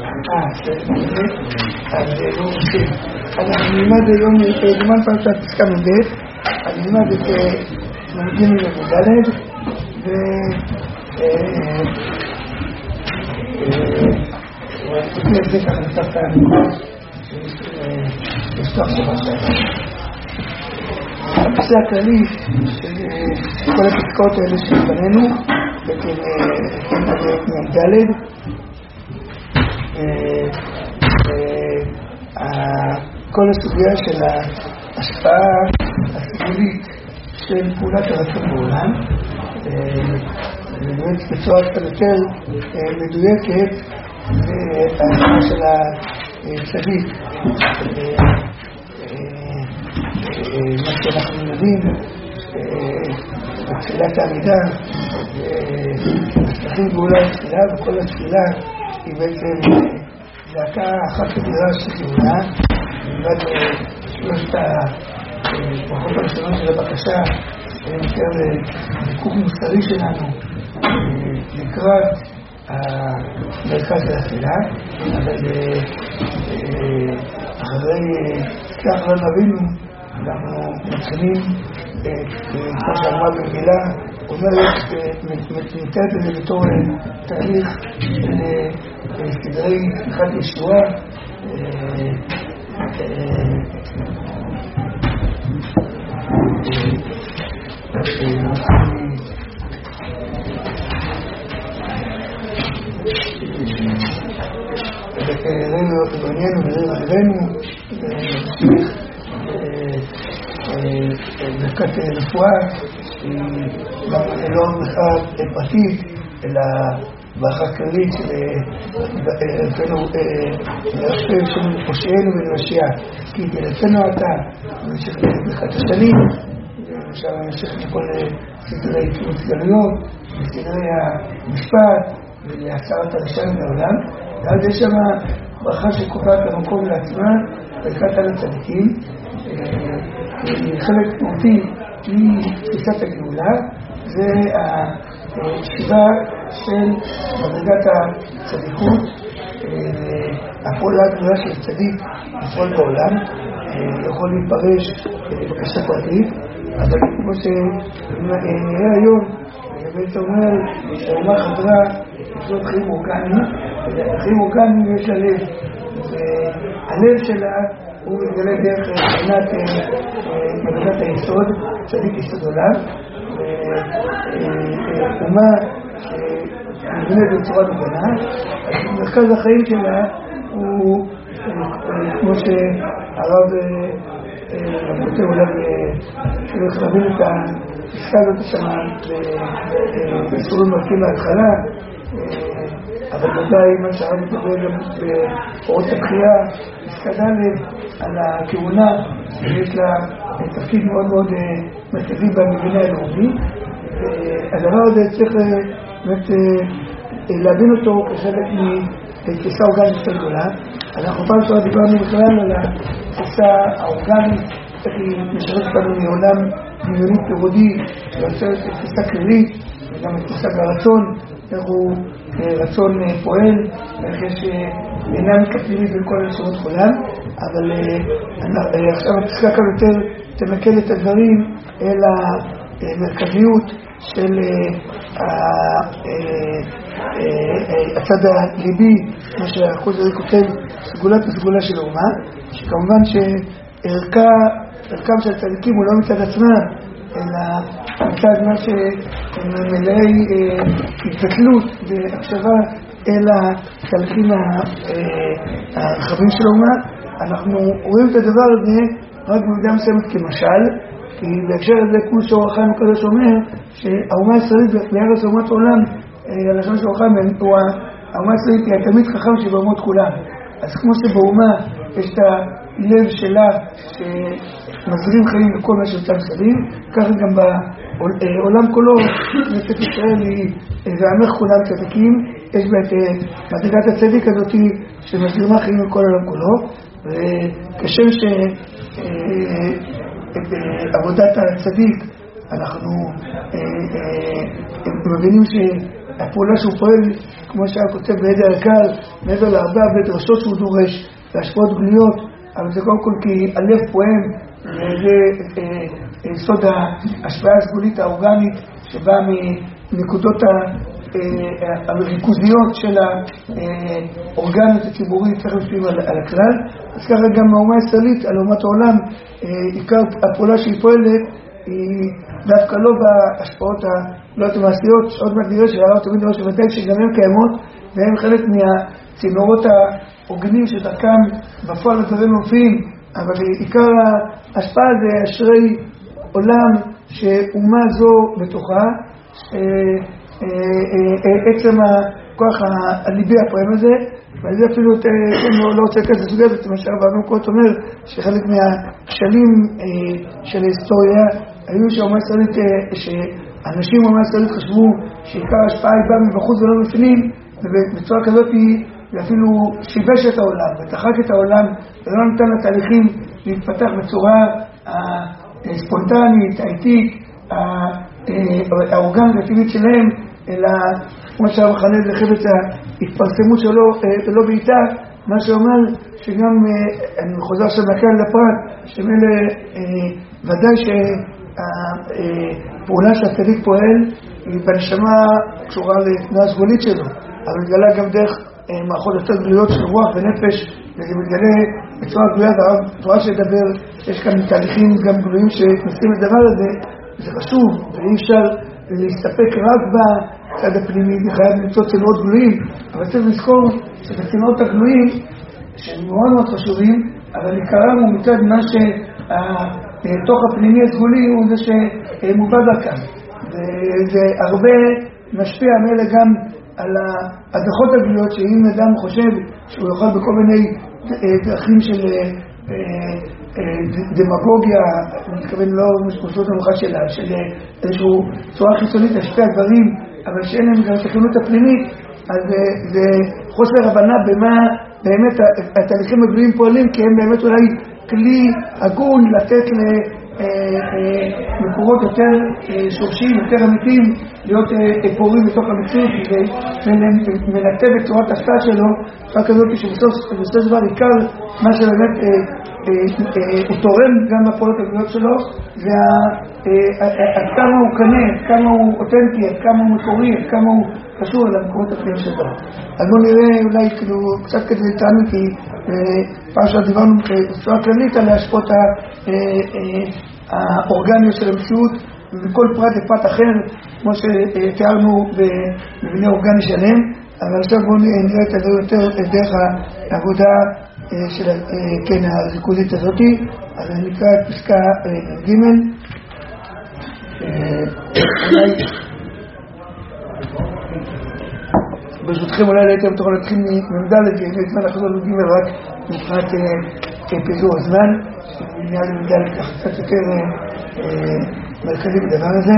אז אנחנו נלמד היום זמן פרשת פסקה נ"ב, אז נלמד את ג' וד' לפני זה ככה נפתח את הנקודה לפתוח שבשעה. הנושא הכללי של כל הפסקאות האלה שבנינו ד' כל הסוגיה של ההשפעה הסגולית של פעולת הרצון בעולם, ובאמת בצורה קצת יותר מדויקת ההשפעה של הצדיק, מה שאנחנו יודעים בתפילת העמידה, השתחים פעולה התפילה, וכל התפילה היא בעצם זעקה אחת כדירה של גאולה, מלבד שלושת הברכות הראשונות של הבקשה, יותר ויכוח מוסרי שלנו לקראת המרכז של התפילה, אבל אחרי כך לא נבינו, אנחנו מתחילים, כמו שאמרה במגילה, אומרת, מתנתת את זה בתור תהליך סדרי פתיחת ישועה, ראינו בעניינו וראינו עלינו ברכת רפואה לא בכלל פרטית אלא ברכה כללית של פושענו ונמשיע, כי תלצנו אתה במשך ברכת השנים, עכשיו נמשיך לכל סדרי התגלויות וסדרי המשפט ולהצעת הראשון בעולם, ואז יש שם ברכה שקובעת למקום לעצמה ברכת על הצדיקים, חלק מהותי מתפיסת הגאולה, זה השיבה של מדרגת הצדיקות, הפעולה הגדולה של הצדיק לפעול בעולם, יכול להתפרש בקשה פרטית, אבל כמו שנראה היום, בעצם אומר שהאומה חזרה לצורך חיים אורגניים, חיים אורגניים יש ללב, והלב שלה הוא מתגלה דרך מבחינת מדרגת היסוד, צדיק יסוד עולם, ואומה שנבנית בצורה מוגנה, אז מרכז החיים שלה הוא כמו שהרב כותב אולי צריך להבין את הפסקה הזאת שם בסיורים מרקים להתחלה, אבל ודאי מה שהרב מדבר גם באורות הבחייה, פסקה ד' על הכהונה, שיש לה תפקיד מאוד מאוד מרכזי במדינה הלאומית. הדבר הזה צריך באמת להבין אותו כחלק מתפיסה אורגנית יותר גדולה. אנחנו פעם שעוד דיברנו בכלל על התפיסה האורגנית, איך היא משרת אותנו מעולם דמיוני פירודי, שיוצרת תפיסה כללית, וגם תפיסה ברצון, איך הוא רצון פועל, איך יש דינמיקה פנימית בין כל הנשמות כולם, אבל עכשיו הפסקה כאן יותר תמקד את הדברים אל המרכזיות של הצד הליבי, מה שהחוז הזה כותב, סגולת וסגולה של האומה, שכמובן שערכם של הצדיקים הוא לא מצד עצמם, אלא מצד מה שמלאי התבטלות והקשבה אל התהליכים הרחבים של האומה. אנחנו רואים את הדבר הזה רק במידה מסוימת כמשל, כי בהקשר הזה, כמו שאור החיים הקדוש אומר, שהאומה הישראלית בארץ אומות העולם, הלשון של אור החיים, האומה הישראלית היא התלמיד חכם שבאומות כולם. אז כמו שבאומה יש את הלב שלה שמזרים חיים לכל מה שיוצא מסביב, ככה גם בעולם כולו, כנסת ישראל היא ועמך כולם צדיקים, יש בה את מדרגת הצדיק הזאת שמזרימה חיים לכל העולם כולו, וכשם את עבודת הצדיק אנחנו מבינים הפעולה שהוא פועל, כמו שהיה כותב בעדי הרק"ל, מעבר להרבה דרשות שהוא דורש, והשפעות גלויות, אבל זה קודם כל כי הלב פועם, וזה יסוד ההשפעה הסגולית האורגנית, שבאה מנקודות הריכוזיות של האורגניות הציבורית, צריך להשפיעים על הכלל. אז ככה גם האומה הישראלית, על אומת העולם, עיקר הפעולה שהיא פועלת, היא דווקא לא בהשפעות הלא המעשיות, שעוד מעט נראה שהרב תמיד דבר שבטק שגם הן קיימות, והן חלק מהצינורות ההוגנים שדרכם בפועל הדברים מופיעים, אבל עיקר ההשפעה זה אשרי עולם שאומה זו בתוכה, עצם הכוח הליבי הפועם הזה, ועל זה אפילו לא רוצה להיכנס לסוגיה הזאת, מה שהרב עמוקות אומר, שחלק מהכשלים של ההיסטוריה היו שאנשים באומה הישראלית חשבו שעיקר ההשפעה היא באה מבחוץ ולא בפנים, ובצורה כזאת היא אפילו שיבש את העולם ותחק את העולם ולא נתן לתהליכים להתפתח בצורה הספונטנית, האיטית, האורגנית הטבעית שלהם, אלא כמו שהמחנה זה חפץ ההתפרסמות שלו ולא בעיטה, מה שאומר שגם, אני חוזר עכשיו לכאן לפרט, שמאלה ודאי שהפעולה שהצדיק פועל היא בנשמה קשורה לתנועה הסגולית שלו, אבל מתגלה גם דרך מערכות יותר גלויות של רוח ונפש, וזה מתגלה בצורה גלויה, והתורה שדבר, יש כאן תהליכים גם גלויים שנושאים את הדבר הזה, זה חשוב, ואי אפשר להסתפק רק בצד הפנימי, זה חייב למצוא צינורות גלויים, אבל צריך לזכור שבצינורות הגלויים, שהם מאוד מאוד חשובים, אבל עיקרם הוא מצד מה שהתוך הפנימי הסגולי הוא זה שמובד כאן. וזה הרבה משפיע מאלה גם על ההדחות הגלויות, שאם אדם חושב שהוא יכול בכל מיני דרכים של דמגוגיה, אני מתכוון לא משפושות המוחד שלה, של איזושהי צורה חיצונית להשפיע דברים, אבל שאין להם גם תכנות הפנימית, אז זה חוסר הבנה במה באמת התהליכים הגלויים פועלים, כי הם באמת אולי כלי הגון לתת למקורות יותר שורשיים, יותר אמיתיים, להיות פורים בתוך המציאות ולנתב את צורת השפעה שלו, רק כזאת שבסוף דבר עיקר מה שבאמת הוא תורם גם בפעולות הגלויות שלו, ועד כמה הוא קנה, עד כמה הוא אותנטי, עד כמה הוא מקורי, עד כמה הוא קשור למקורות הפנימיים שלו. אז בואו נראה אולי קצת כדי להתעניין, כי פעם שדיברנו בצורה כללית על ההשפעות האורגניות של המציאות, וכל פרט לפרט אחר, כמו שתיארנו במבנה אורגני שלם, אבל עכשיו בואו נראה את זה יותר דרך העבודה של הריכוזית הזאת. אז אני נקרא את פסקה ג'. אולי ברשותכם אולי הייתם תוכל להתחיל ממדלת, כי אני אצמן לחזור לג' רק מבחינת פיזור הזמן, נראה לי מדלת ככה קצת יותר מרכזי בדבר הזה.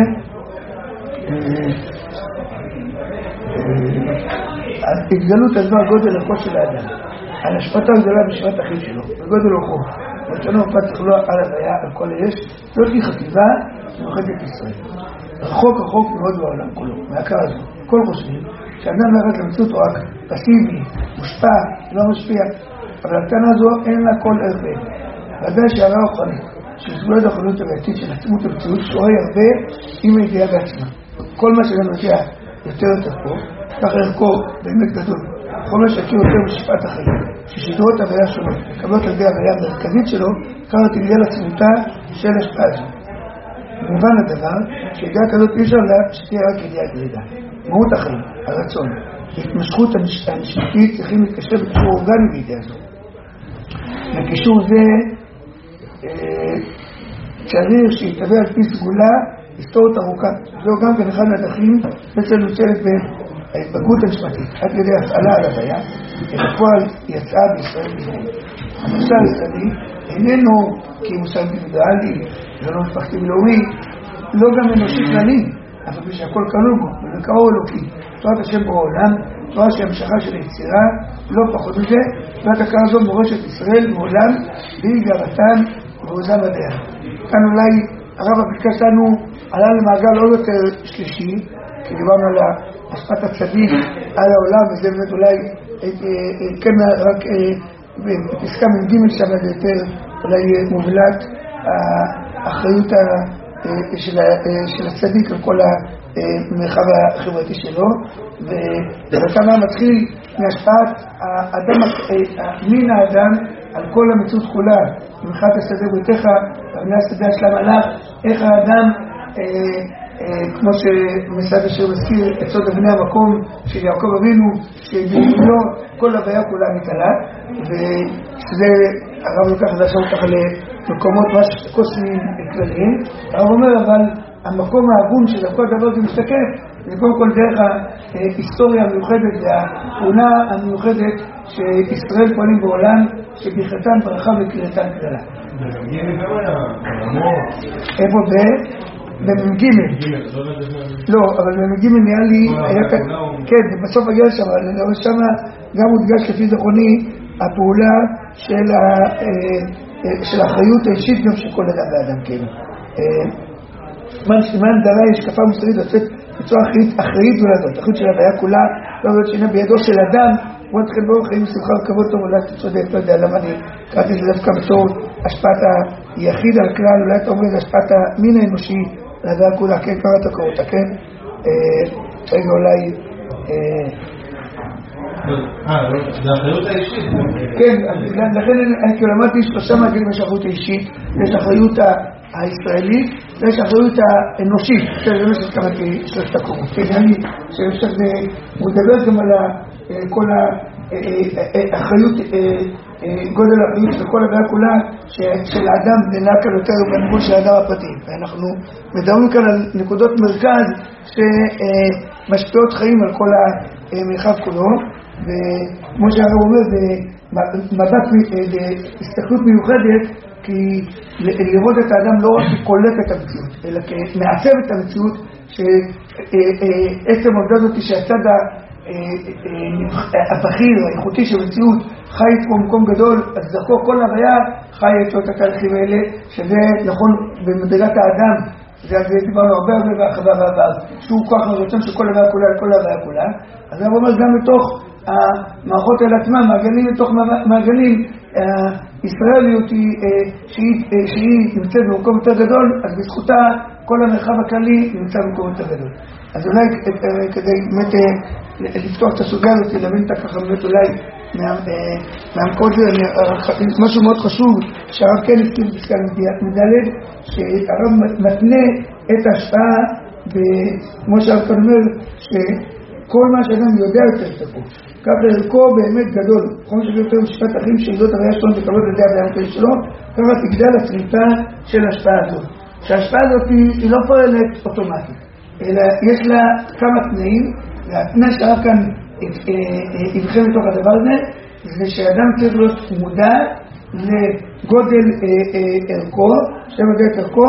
התגלות הזו הגודל הכוח של האדם, על השפעתה הגדולה בשפעת החיים שלו, בגודל רוחו, ותנו מפת תחלוע על הוויה, על כל היש, זאת היא חטיבה שמוחדת ישראל. רחוק מאוד בעולם כולו, מהכר הזו. כל חושבים שאדם מערכת למציאות הוא רק פסיבי, מושפע, לא משפיע, אבל הטענה הזו אין לה כל ערך בעצם. ודאי שהרעה רוחנית, שסגולת האחרונות הבעתית של עצמות המציאות, שוהה הרבה עם הידיעה בעצמה. כל מה שגם נגיע יותר פה, כך ערכו באמת גדול. כל מה שהכיר יותר בשפעת החיים, ששידורות הוויה שונות, מקבלות על ידי הוויה המרכזית שלו, קראת ידיעה לעצמותה של השפעה הזו. במובן הדבר, שידיעה כזאת אי אפשר שתהיה רק ידיעה גרידה. מהות החיים, הרצון, התמשכות המשפטית צריכים להתקשר בקישור אורגני בידיעה הזו. לקישור זה צריך שיתהווה על פי סגולה היסטורית ארוכה. זהו גם כן אחד מהדרכים בעצם נוצרת בהתבגרות המשפטית, עד כדי הפעלה על הוויה, בפועל יצאה בישראל בישראל. המושג הישראלי איננו כמושג אינדיבידואלי, לא משפחתי ולאומי, לא גם אנושי כללי, אבל שהכל כלול בו, ולקראו אלוקי. תורת השם בעולם, תורה שהמשכה של היצירה, לא פחות מזה, תורת הכרה זו מורשת ישראל בעולם, והיא גאוותן ועוזה מדעיה. כאן אולי הרב הפסקה שלנו עלה למעגל עוד יותר שלישי, כי דיברנו על השפעת הצדיק על העולם, וזה באמת אולי כן רק בפסקה מ"ג שם זה יותר אולי מובלט האחריות של הצדיק על כל המרחב החברתי שלו, וכמה מתחיל מהשפעת מין האדם על כל המציאות כולה, במחד השדה בריתך, בבני השדה השלם עליו, איך האדם, כמו שמסעד אשר מזכיר את סוד בני המקום של יעקב אבינו, שבמינו כל הוויה כולה מתעלה, ושזה הרב לוקח את זה עכשיו ככה למקומות ממש קוסמיים כלליים. הרב אומר, אבל המקום ההגון של כל דבר זה משתקף, זה קודם כל דרך ההיסטוריה המיוחדת והתאונה המיוחדת שישראל פועלים בעולם, שברכתם ברכה וקריאתם קללה. איפה במ"ג? לא, אבל במ"ג נראה לי, כן, בסוף הגיע שם, אבל שם גם הודגש לפי זכרוני הפעולה של האחריות האישית גם של כל אדם ואדם, כן. סימן דרה יש השקפה מוסרית לצאת בצורה אחראית גדולה זאת, האחריות של ההוויה כולה, לא להיות שינה בידו של אדם, בוא נתחיל בו חיים שמחה וכבוד טוב, אולי אתה צודק, לא יודע למה אני קראתי את זה דווקא בתור השפעת היחיד על כלל, אולי אתה אומר השפעת המין האנושי להוויה כולה, כן, קראת אותה, כן? רגע אולי זה האחריות האישית. כן, לכן אני כאילו אמרתי שלושה מעגלים יש אחריות האישית, יש אחריות הישראלית ויש אחריות האנושית, זה מה שהתכוונתי שלושת הקומות, כן, אני חושב הוא מדבר גם על כל האחריות, גודל האחריות וכל ההוויה כולה של האדם נענק על יותר בניגוד של האדם הפרטי, ואנחנו מדברים כאן על נקודות מרכז שמשפיעות חיים על כל המרחב כולו, וכמו שהרב אומר, במבט בהסתכלות מיוחדת, כי לראות את האדם לא רק קולט את המציאות, אלא כמעצב את המציאות, שעצם העובדה הזאת שהצד הבכיר, האיכותי של המציאות, חי פה במקום גדול, אז דרכו כל הוויה חי איתו את התהליכים האלה, שזה נכון במדרגת האדם, זה דיברנו הרבה בהרחבה בעבר, שהוא כוח הרצון של כל הוויה כולה, כל הוויה כולה. אז הרב אומר גם בתוך המערכות האלה עצמם, מעגלים לתוך מעגלים, הישראליות שהיא נמצאת במקום יותר גדול, אז בזכותה כל המרחב הכללי נמצא במקום יותר גדול. אז אולי כדי באמת לפתוח את הסוגיה הזאת, להבין אותה ככה באמת אולי מהמקוד זה, משהו מאוד חשוב שהרב כן הסכים בפסקה מדלת, שהרב מתנה את ההשפעה, כמו שהרב כאן אומר, שכל מה שאדם יודע יותר תקו, כך ערכו באמת גדול, כמו שיותר משפט אחרים שעידות הראייה שלנו וקבלות על ידי הבעיה המקרים שלו, ככה תגדל הצריפה של ההשפעה הזאת. שההשפעה הזאת היא לא פועלת אוטומטית, אלא יש לה כמה תנאים, והתנאי שהרב כאן יבחן מתוך הדבר הזה, זה שאדם צריך להיות מודע לגודל ערכו, שמודע את ערכו,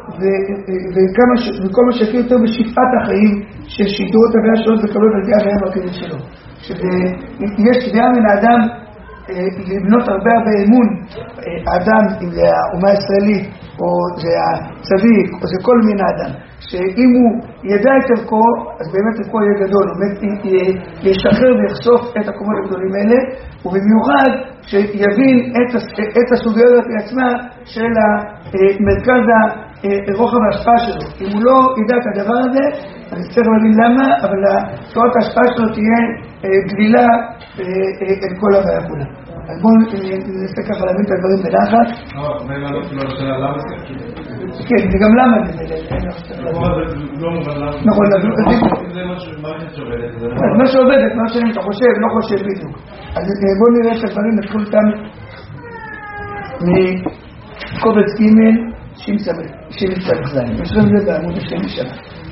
וכל מה שיקיר יותר בשפעת החיים של שידורות הוויה שלו וקבלות על ידי הבעיה המקרים שלו. יש דעה מן האדם לבנות הרבה אמון, האדם, אם זה האומה הישראלית, או זה הצדיק, או זה כל מין האדם, שאם הוא ידע את ערכו, אז באמת ערכו יהיה גדול, הוא באמת ישחרר ויחשוף את הקומות הגדולים האלה, ובמיוחד שיבין את הסוגיה עצמה של המרכז הרוחב ההשפעה שלו. אם הוא לא ידע את הדבר הזה, אני צריך להבין למה, אבל צורת ההשפעה שלו תהיה גלילה את כל הוויה כולה. אז בואו ננסה ככה להבין את הדברים בנחת. למה זה? כן, זה גם למה זה. לא מובן למה. נכון, זה מערכת שעובדת. אז מה שעובדת, מה שאתה חושב, לא חושב בדיוק. אז בואו נראה את הדברים, נתחיל אותם מקובץ ג' שמצטרך זין. נשאר את זה בעמוד השני שנה.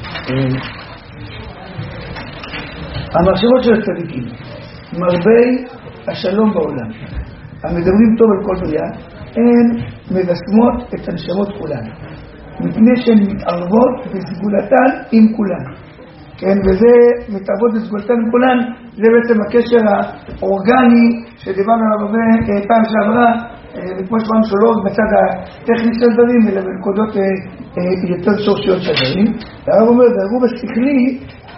המחשבות של הצדיקים, מרבי השלום בעולם, המדברים טוב על כל בריאה, הן מבשמות את הנשמות כולן, מפני שהן מתערבות בסגולתן עם כולן. כן, וזה מתערבות בסגולתן עם כולן, זה בעצם הקשר האורגני שדיברנו עליו הרבה פעם שעברה, וכמו שאמרנו שלא בצד הטכני של דברים, אלא בנקודות יותר שורשיות של דברים. והרב אומר, והרוב השכלי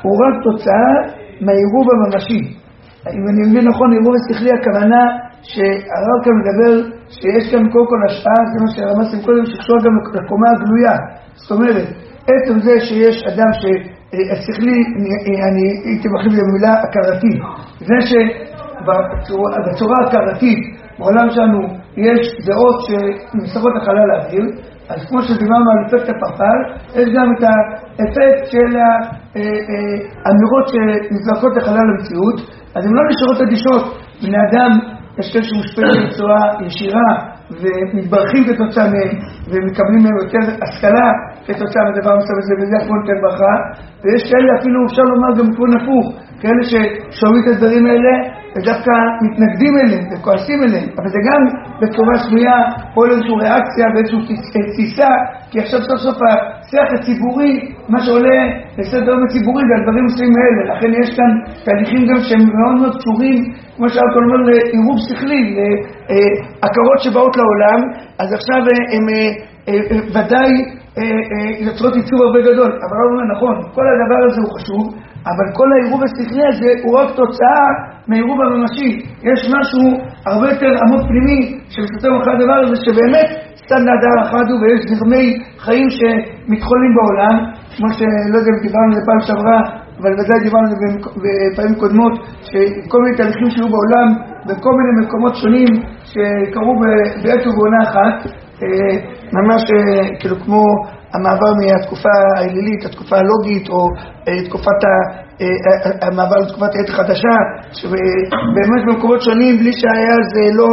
הוא רק תוצאה מהעירוב הממשי. אם אני מבין נכון, עירוב השכלי הכוונה שהרב כאן מדבר שיש כאן קודם כל השפעה, זה מה שהרמזתם קודם, שקשור גם לקומה הגלויה. זאת אומרת, עצם זה שיש אדם שהשכלי, אני הייתי מחליף במילה הכרתית, זה שבצורה הכרתית בעולם שלנו יש דעות שמסרות לחלל האוויר, אז כמו שדיברנו על אפקט הפרפר, יש גם את האפקט של האמירות שנזרקות לחלל המציאות, אז הן לא נשארות אדישות. בני אדם יש כאלה שמושפעים בצורה ישירה ומתברכים כתוצאה מהם ומקבלים מהם יותר השכלה כתוצאה מהדבר מסוים הזה, וזה כמו יותר ברכה. ויש כאלה אפילו אפשר לומר גם כמו נפוך, כאלה ששומעים את הדברים האלה ודווקא מתנגדים אליהם וכועסים אליהם, אבל זה גם בצורה שנייה פועל איזושהי ריאקציה ואיזושהי תסיסה, כי עכשיו סוף סוף השיח הציבורי, מה שעולה לסדר היום הציבורי זה הדברים מסוים האלה. לכן יש כאן תהליכים גם שהם מאוד מאוד קשורים, כמו שאתה אומר, לעירוב שכלי, להכרות שבאות לעולם. אז עכשיו הם ודאי יוצרות ייצור הרבה גדול, אבל לא אומר נכון, כל הדבר הזה הוא חשוב, אבל כל העירוב השכלי הזה הוא רק תוצאה מהעירוב הממשי. יש משהו הרבה יותר עמוק פנימי שמסתתר אחרי הדבר הזה, שבאמת סתם נהדר אחד הוא, ויש זרמי חיים שמתחולים בעולם, כמו שלא יודע אם דיברנו על זה פעם שעברה, אבל ודאי דיברנו על זה בפעמים קודמות, שכל מיני תהליכים שהיו בעולם בכל מיני מקומות שונים שקרו בעת ובעונה אחת, ממש כאילו כמו המעבר מהתקופה האלילית, התקופה הלוגית, או תקופת המעבר לתקופת העת החדשה, שבאמת במקומות שונים, בלי שהיה זה לא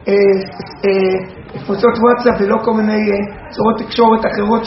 קבוצות וואטסאפ ולא כל מיני צורות תקשורת אחרות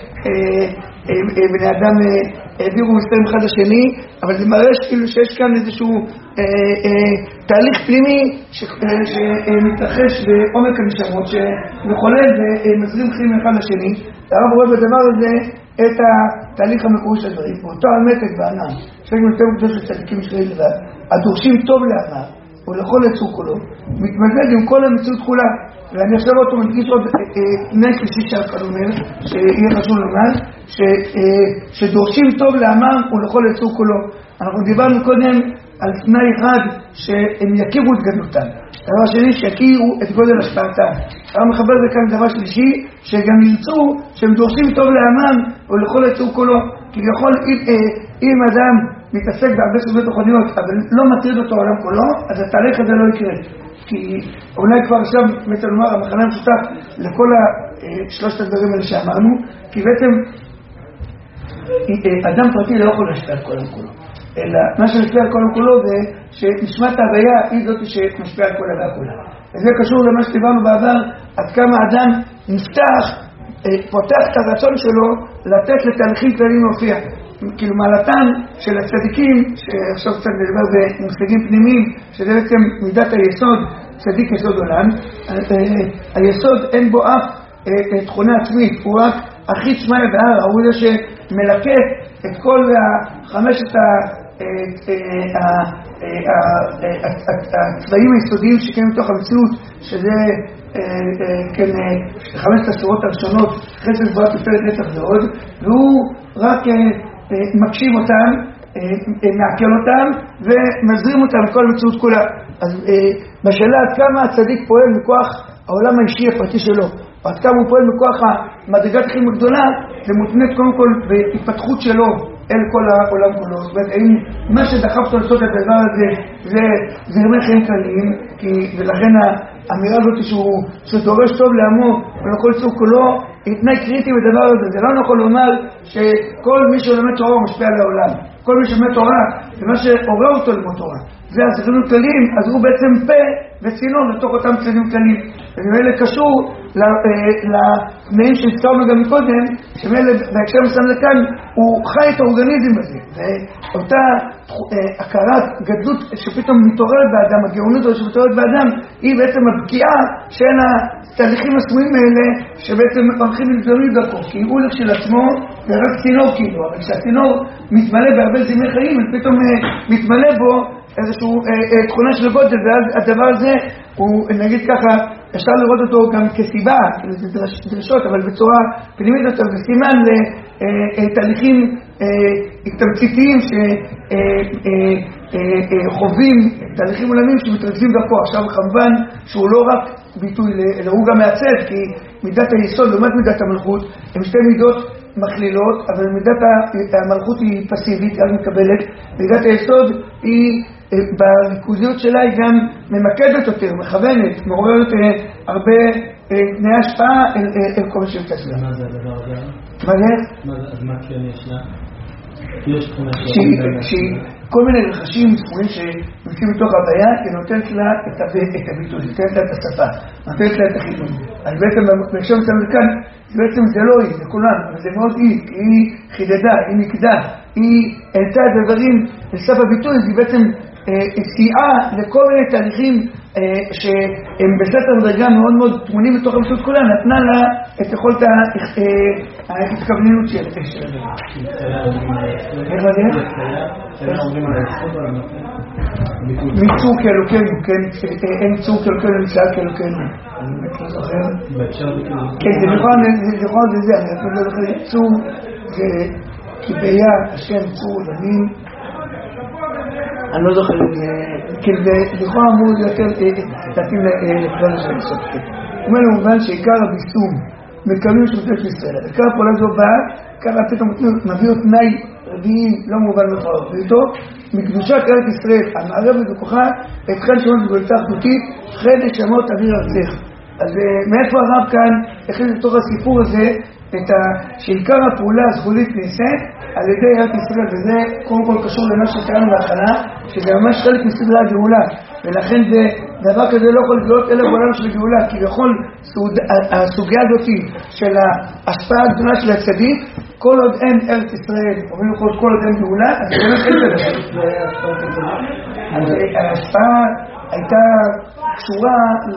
שבני אדם העבירו מספרים אחד לשני, אבל זה מראה כאילו שיש כאן איזשהו תהליך פנימי שמתרחש בעומק הנשמות, שמחולל ומזרים חיים אחד לשני. הרב רואה בדבר הזה את התהליך המקורי של הדברים, ואותו המתק בענם, שיש יותר מוקדש לצדיקים שלי לבד, הדורשים טוב לעמה, ולכל יצור כולו, מתמזג עם כל המציאות כולה. ואני עכשיו אותו מדגיש עוד נס שלישי שהפעל אומר, שיהיה חשוב לומר, שדורשים טוב לעמם ולכל יצור כולו. אנחנו דיברנו קודם על תנאי אחד שהם יכירו את גדלותם. דבר שני, שיכירו את גודל השפעתם. הרב מחבר בכאן דבר שלישי, שגם ירצו שהם דורשים טוב לעמם ולכל יצור כולו. כביכול אם אדם מתעסק בהרבה סוגיות רוחניות, אבל לא מטריד אותו העולם כולו, אז התהליך הזה לא יקרה. כי אולי כבר עכשיו בעצם לומר המחנה המשותף לכל שלושת הדברים האלה שאמרנו, כי בעצם אדם פרטי לא יכול להשפיע על כל העולם כולו, אלא מה שמשפיע על כל העולם כולו זה שנשמת ההוויה היא זאת שמשפיע על כל ההוויה כולה. וזה קשור למה שדיברנו בעבר, עד כמה אדם נפתח, פותח את הרצון שלו לתת לתהליכים כלליים להופיע. כאילו מעלתן של הצדיקים, שעכשיו קצת נדבר במושגים פנימיים, שזה בעצם מידת היסוד, צדיק יסוד עולם. היסוד אין בו אף תכונה עצמית, הוא רק הכי צמאי בהר, הוא זה שמלקט את כל חמשת הצבעים היסודיים שקיים מתוך המציאות, שזה חמשת הסורות הראשונות, חסד גבוהה תפארת נצח ועוד, והוא רק מקשיב אותם, מעכל אותם ומזרים אותם לכל המציאות כולה. אז בשאלה עד כמה הצדיק פועל מכוח העולם האישי הפרטי שלו, עד כמה הוא פועל מכוח המדרגת החיים הגדולה, זה מותנית קודם כל בהתפתחות שלו אל כל העולם כולו. זאת אומרת, האם מה שדחף אותו לעשות את הדבר הזה זה זרמי חיים כלליים, ולכן האמירה הזאת שהוא דורש טוב לעמו ולכל צור כולו היא תנאי קריטי בדבר הזה. זה לא נכון לומר שכל מי שלומד תורה הוא משפיע על העולם. כל מי שלומד תורה זה מה שעורר אותו ללמוד תורה, זה הזרמים כלליים, אז הוא בעצם פה וצינור לתוך אותם צדדים כלליים. ומאלה קשור לתנאים שהזכרנו גם מקודם, שמאלה בהקשר מסוים לכאן הוא חי את האורגניזם הזה, ואותה הכרת גדלות שפתאום מתעוררת באדם, הגאונות שמתעוררת באדם, היא בעצם הפגיעה של התהליכים הסמויים האלה שבעצם הולכים להתגרמים דרכו, כי הוא לכשלעצמו זה רק צינור כאילו, אבל כשהצינור מתמלא בהרבה זרמי חיים, פתאום מתמלא בו איזושהי תכונה של גודל, ואז הדבר הזה הוא, נגיד ככה, אפשר לראות אותו גם כסיבה, כאילו זה דרשות, אבל בצורה פנימית יותר, זה סימן לתהליכים תמציתיים שחווים תהליכים עולמיים שמתרכזים דרכו. עכשיו כמובן שהוא לא רק ביטוי, אלא הוא גם מעצב, כי מידת היסוד לעומת מידת המלכות הן שתי מידות מכלילות, אבל מידת המלכות היא פסיבית, היא מקבלת. מידת היסוד היא בריכוזיות שלה היא גם ממקדת יותר, מכוונת, מעוררת הרבה תנאי השפעה אל כל השם תסלה. מה זה הדבר הזה? מה זה? אז מה כן יש לה? כל מיני רכשים ספורים שנמצאים בתוך הבעיה, היא נותנת לה את הביטוי, היא נותנת לה את השפה, נותנת לה את החיתון. אז בעצם בהקשר מסוים כאן, בעצם זה לא היא, זה כולם, אבל זה מאוד היא חידדה, היא נקדה, היא העלתה את הדברים לסף הביטוי, היא בעצם סייעה לכל מיני תהליכים שהם בסדר מדרגה מאוד מאוד תמונים בתוך המציאות כולה, נתנה לה את יכולת ההתכווננות של הדבר. איך זה? מצור כאלוקנו, אין צור כאלוקנו, נמצאה כאלוקנו. אני לא זוכר. כן, זה נכון לזה, אני לא זוכר, צור זה כביה, השם צור לבנים. אני לא זוכר, כי זה לכאורה אמור יותר להתאים לכלל השם בסוף. הוא אומר למובן שעיקר הביסום מקבלים שמותות בישראל. עיקר הפעולה זו באה, עיקר הפתאום מביא לו תנאי רביעי לא מובן בכלל. ואיתו, מקדושת ארץ ישראל, המערבת בכוחה, את חן שמות בגולתה אחדותית, חן נשמות אוויר ארצך. אז מאיפה הרב כאן הכניס לתוך הסיפור הזה, שעיקר הפעולה הסגולית נעשית על ידי ארץ ישראל, וזה קודם כל קשור למה שקראנו בהתחלה, שזה ממש חלק מסדרי הגאולה, ולכן זה דבר כזה לא יכול להיות אלא בעולם של הגאולה, כי יכול הסוגיה הזאת של ההשפעה הגדולה של הצדיק, כל עוד אין ארץ ישראל, אומרים כל עוד אין גאולה, אז באמת אין כזה. אז ההשפעה הייתה קשורה,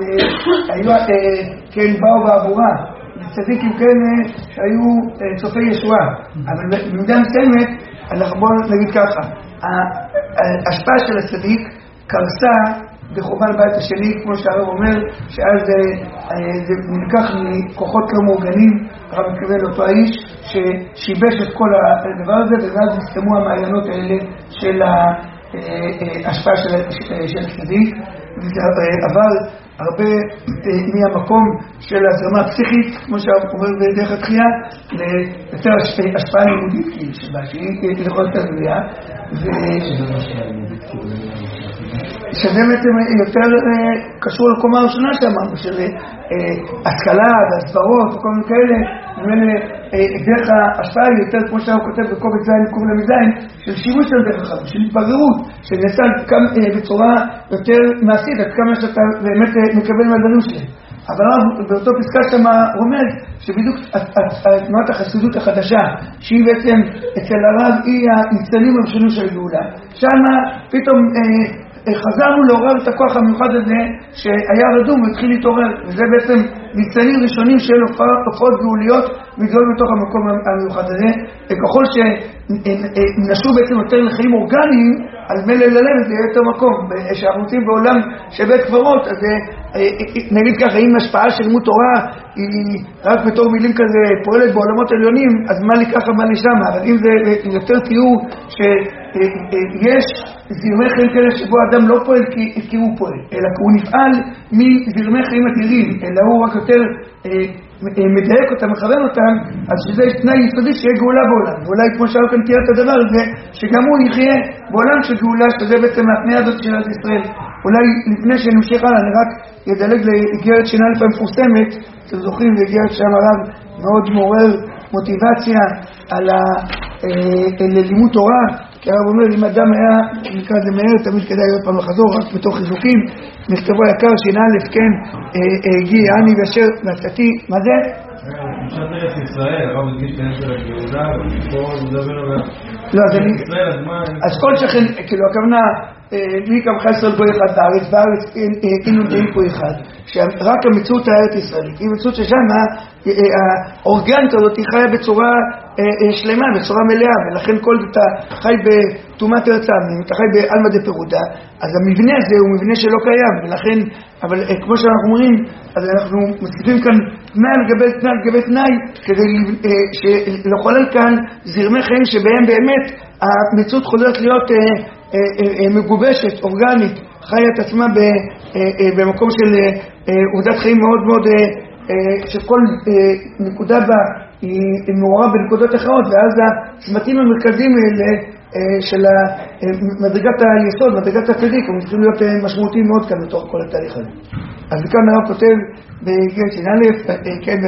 כן, באו בעבורה, צדיקים כאלה שהיו צופי ישועה, אבל במידה מסוימת, בואו נגיד ככה, ההשפעה של הצדיק קרסה בחורבן בית השני, כמו שהרב אומר, שאז זה נלקח מכוחות לא מאורגנים, הרב מתכוון לאותו האיש ששיבש את כל הדבר הזה, ואז נסתמו המעיינות האלה של ההשפעה של הצדיק, וזה עבר הרבה מהמקום של הזרמה פסיכית, כמו שאומר בדרך התחייה, ליותר השפעה לימודית, שהיא לכל יותר גבוהה, שזה בעצם יותר קשור לקומה הראשונה שאמרנו, של השכלה והסברות וכל מיני כאלה, דרך ההשפעה היא יותר, כמו שאנחנו כותב בקובץ זין וקובל המזין, של שימוש של דרך אחת, של התבררות, שנעשה בצורה יותר מעשית, עד כמה שאתה באמת מקבל מהדברים שלהם. אבל באותו פסקה שמה רומז, שבדיוק תנועת החסידות החדשה, שהיא בעצם אצל הרב, היא הניצנים הראשונים של הגאולה, שמה פתאום חזרנו לעורר את הכוח המיוחד הזה שהיה רדום והתחיל להתעורר, וזה בעצם ניצנים ראשונים של הופעות גאוליות מתגלות בתוך המקום המיוחד הזה, וככל שנשו בעצם יותר לחיים אורגניים, על מלא ללב זה יהיה יותר מקום. שאנחנו רוצים בעולם שבית קברות, אז נגיד ככה, אם השפעה של לימוד תורה היא רק בתור מילים כזה פועלת בעולמות עליונים, אז מה לי ככה, מה לי שמה, אבל אם זה יותר תיאור שיש זרמי חיים כאלה שבו האדם לא פועל כי הוא פועל, אלא כי הוא נפעל מזרמי חיים עתירים, אלא הוא רק יותר מדייק אותם, מכוון אותם, אז שזה תנאי יסודי שיהיה גאולה בעולם. ואולי כמו שאנחנו כאן תהיה את הדבר הזה, שגם הוא יחיה בעולם של גאולה, שזה בעצם התנאי הזאת של ארץ ישראל. אולי לפני שנמשיך הלאה, אני רק ידלג לאיגרת שינה לפעמים מפורסמת, אתם זוכרים, ואיגרת שם הרב מאוד מעורר מוטיבציה על לימוד תורה, כי הרב אומר, אם אדם היה, נקרא זה מהר, תמיד כדאי להיות פעם לחזור, רק בתוך חיזוקים, מכתבו יקר, שינה א', כן, הגיע, אני ואשר נתתי, מה זה? משנת ארץ ישראל, הרב הדגיש בעניין של הגאולה, ופה נדבר על לא, אז כל שכן, כאילו, הכוונה, מי כמך ישראל בו אחד בארץ, בארץ אינו דעים פה אחד, שרק המציאות הארץ ישראלית, היא מציאות ששם האורגנית הזאת היא חיה בצורה שלמה, בצורה מלאה, ולכן כל אתה חי בתאומת ארץ העמים, אתה חי באלמא דפירודה, אז המבנה הזה הוא מבנה שלא קיים, ולכן, אבל כמו שאנחנו אומרים, אז אנחנו מוסיפים כאן תנאי על גבי תנאי, כדי לחולל כאן זרמי חיים שבהם באמת המציאות חוזרת להיות מגובשת, אורגנית, חיה את עצמה במקום של עובדת חיים מאוד מאוד, שכל נקודה בה היא מעורב בנקודות אחרות, ואז הצמתים המרכזיים האלה של מדרגת היסוד, מדרגת הצדיק, הם צריכים להיות משמעותיים מאוד כאן בתוך כל התהליך הזה. אז כאן הרב כותב בגלל א', כן,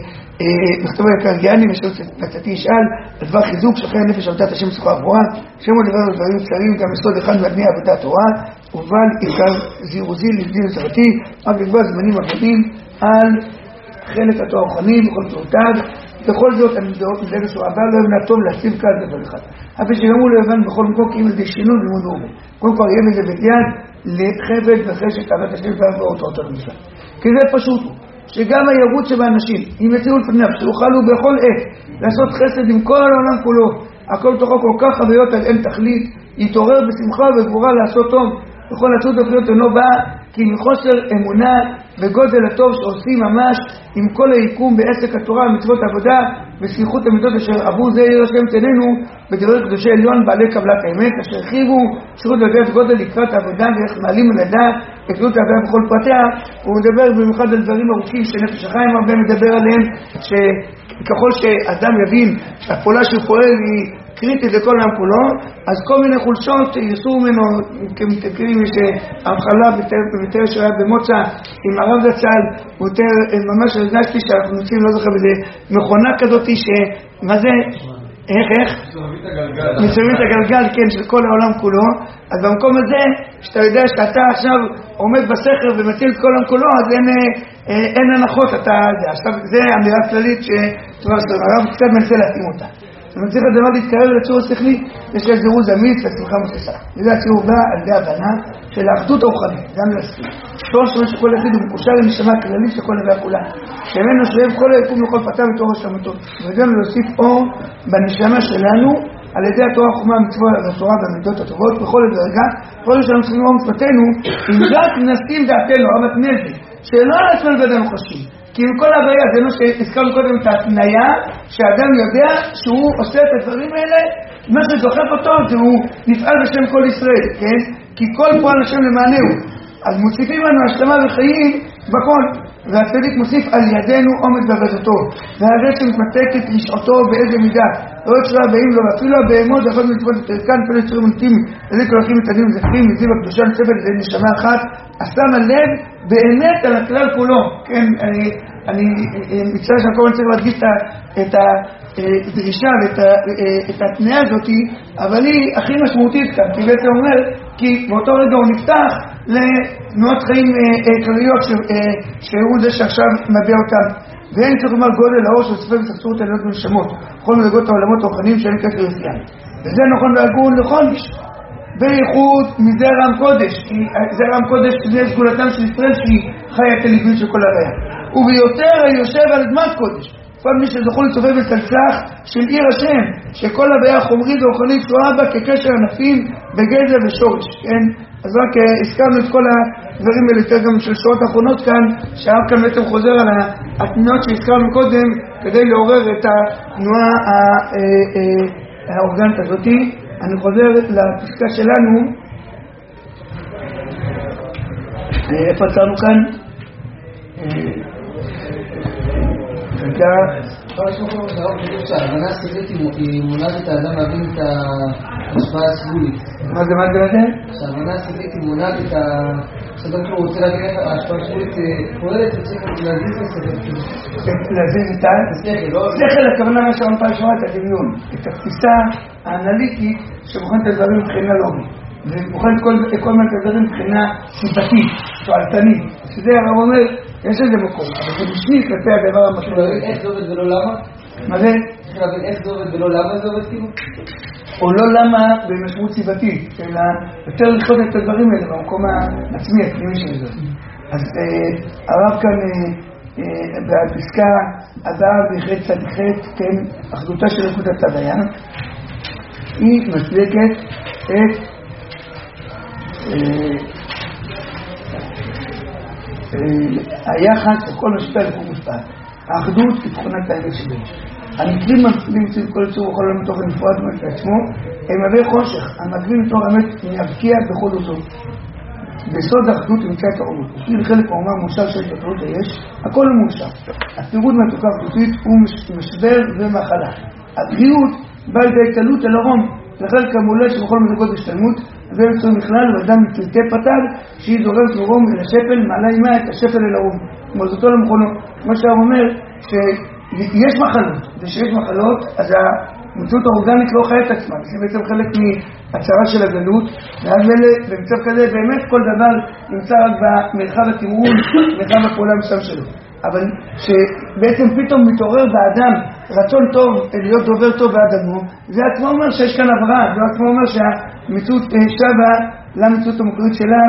מכתוב הקרגיאני ושלצתי ישאל, הדבר חיזוק שחי הנפש עבודת השם סוכה גבוהה, שם הוא דבר דברים קצרים, גם יסוד אחד מאדני עבודת תורה, ובעל עיקר זירוזי לבדין וצרתי, רק לקבוע זמנים רבים על חלק התואר רוחני בכל תורותיו, בכל זאת אני מדבר שהוא הבא לא יבנה טוב להציב כאן דבר אחד. אבל שגם הוא לא יבן בכל מקום כי אם זה שינון לימוד נורמי. קודם כל יהיה מזה בדיין לחבד וחשת אהבת השם והאותות הרמישה. כי זה פשוט הוא, שגם הירות שבאנשים, אם יציאו לפניו, שיוכלו בכל עת לעשות חסד עם כל העולם כולו, הכל תוכו כל כך חוויות על אין תכלית, יתעורר בשמחה וגבורה לעשות טוב, בכל עצות הפניות אינו בא, כי מחוסר אמונה וגודל הטוב שעושים ממש עם כל היקום בעסק התורה ומצוות העבודה וסליחות המידות אשר עבור זה ירא השם צאננו בדברי קדושי עליון בעלי קבלת האמת אשר הרחיבו שירות לדעת גודל לקראת העבודה ואיך מעלים על הדעת את גדלות העבודה בכל פרטיה. הוא מדבר במיוחד על דברים ארוכים שנפש החיים הרבה מדבר עליהם, שככל שאדם יבין שהפעולה שהוא פועל היא קריטית לכל העם כולו, אז כל מיני חולשות יסור ממנו, כמתקרים יש הבחלה ותר שהיה במוצא עם הרב זצ"ל, ותר ממש הרגשתי שאנחנו נוצאים, לא זוכר בזה, מכונה כזאת מה זה? איך? מצלמים את הגלגל, כן, של כל העולם כולו. אז במקום הזה, שאתה יודע שאתה עכשיו עומד בסכר ומציל את כל העולם כולו, אז אין הנחות, זה אמירה כללית שהרב קצת מנסה להתאים אותה. אני צריך לדבר להתקרב לציור השכלי, יש לה זירוז אמיץ ושמחה מוססה. וזה הציור בא על ידי הבנה של האחדות הרוחנית, גם להסכים. שורש שכל יחיד הוא מקושר לנשמה הכללית של כל הוויה כולה, שממנו שואב כל היקום לכל פרטיו ותורה השלמתו. וגם להוסיף אור בנשמה שלנו על ידי התורה, החוכמה, המצווה והתורה והמידות הטובות בכל דרגה. כל שאנחנו צריכים לראות מצוותינו, אם רק נשים דעתנו, רבת נזק, שלא על עצמנו בידינו חושבים. כי עם כל הבעיה, זה מה שהזכרנו קודם את ההתניה, שהאדם יודע שהוא עושה את הדברים האלה, מה שדוחף אותו זה הוא נפעל בשם כל ישראל, כן? כי כל פועל השם למענהו. אז מוסיפים לנו השלמה וחיים בכל, והצדיק מוסיף על ידינו עומד בעבודתו, והרשת מתמתקת לשעותו באיזה מידה, לא יצרה הבאים לו, ואפילו הבהמות יכול מצוות את ערכן פלא יצורים אינטימיים, וזה כלכים מתעדים וזכרים, מזיו הקדושה נצפת זה נשמה אחת, השם הלב באמת על הכלל כולו. כן, אני מצטער שאני כל הזמן צריך להדגיש את הדרישה ואת התנאה הזאת, אבל היא הכי משמעותית כאן, כי בעצם אומר, כי באותו רגע הוא נפתח לתנועות חיים כלליות שהוא זה שעכשיו מביע אותם. ואין צריך לומר גודל האור של ספר וספסורת העליות בנשמות, בכל מדרגות העולמות הרוחניים שאין קשר לסיין. וזה נכון והגון לכל איש. בייחוד מזרע עם קודש, כי זרע עם קודש זה סגולתם של ישראל שהיא חיה את הליווי של כל הרעיה. וביותר היושב על אדמת קודש, כל מי שזכו לצופף וצלצח של עיר השם, שכל הבעיה החומרית והרוחנית שואה בה כקשר ענפים בגזע ושורש, כן? אז רק הזכרנו את כל הדברים האלה יותר גם של שעות האחרונות כאן, שהרב כאן בעצם חוזר על התנועות שהזכרנו קודם, כדי לעורר את התנועה האורגנית הזאת. אני חוזר לפסקה שלנו, איפה עצרנו כאן? שההבנה הסגלית היא מונעת את האדם להבין את ההשפעה הסגולית. מה זה לזה? שההבנה הסגלית היא מונעת את שאדם כאילו רוצה להבין איך ההשפעה הסגולית פועלת, וצריך להזיז לסגלית. להזיז את השכל, הכוונה מה שאמרת לשמוע את הדמיון, את התפיסה האנליטית שבוחנת את הדברים מבחינה לוגית, ובוחנת כל מיני דברים מבחינה סיבתית, תועלתנית, שזה הרב אומר, יש איזה מקום, אבל זה משני כלפי הדבר המשמעותי. איך זה עובד ולא למה? מה זה? צריך להבין איך זה עובד ולא למה זה עובד כאילו? או לא למה במשמעות סיבתית, אלא יותר לחיות את הדברים האלה במקום העצמי, הפנימי של זה. אז הרב כאן בפסקה הבאה בהחלט צדיחת, כן, אחדותה של נקודת הוויה, היא מצדקת את היחס לכל משפט לכל משפט. האחדות היא תכונת האמת שבש. המקרים נמצאים כל צור וכל עולם תוכן נפרד מעצמו, הם מהווה חושך, המקרים לתור האמת מבקיע בכל אותו. בסוד האחדות נמצא את האומות. בשביל חלק מהאומה מאושר של תקלות היש, הכל הוא מאושר. הפירוד מהתוקה האחדותית הוא משבר ומחלה. הבריאות באה לידי התעלות אל הרום, לחלק המולד שבכל מדרגות השתלמות, ויוצאים בכלל ואדם מצלתי פתד, שהיא זורמת מרום אל השפל, מעלה עימה את השפל אל הרום. מוזתו למכונו. כמו שהרב אומר, שיש מחלות, ושיש מחלות, אז המציאות האורגנית לא חיה את עצמה, זה בעצם חלק מהצהרה של הגלות, ואז במצב כזה באמת כל דבר נמצא רק במרחב התמרון, מרחב הפעולה המסוים שלו. אבל שבעצם פתאום מתעורר באדם רצון טוב להיות דובר טוב באדמו, זה עצמו אומר שיש כאן עברה, זה עצמו אומר שהמציאות שווה למציאות המקורית שלה,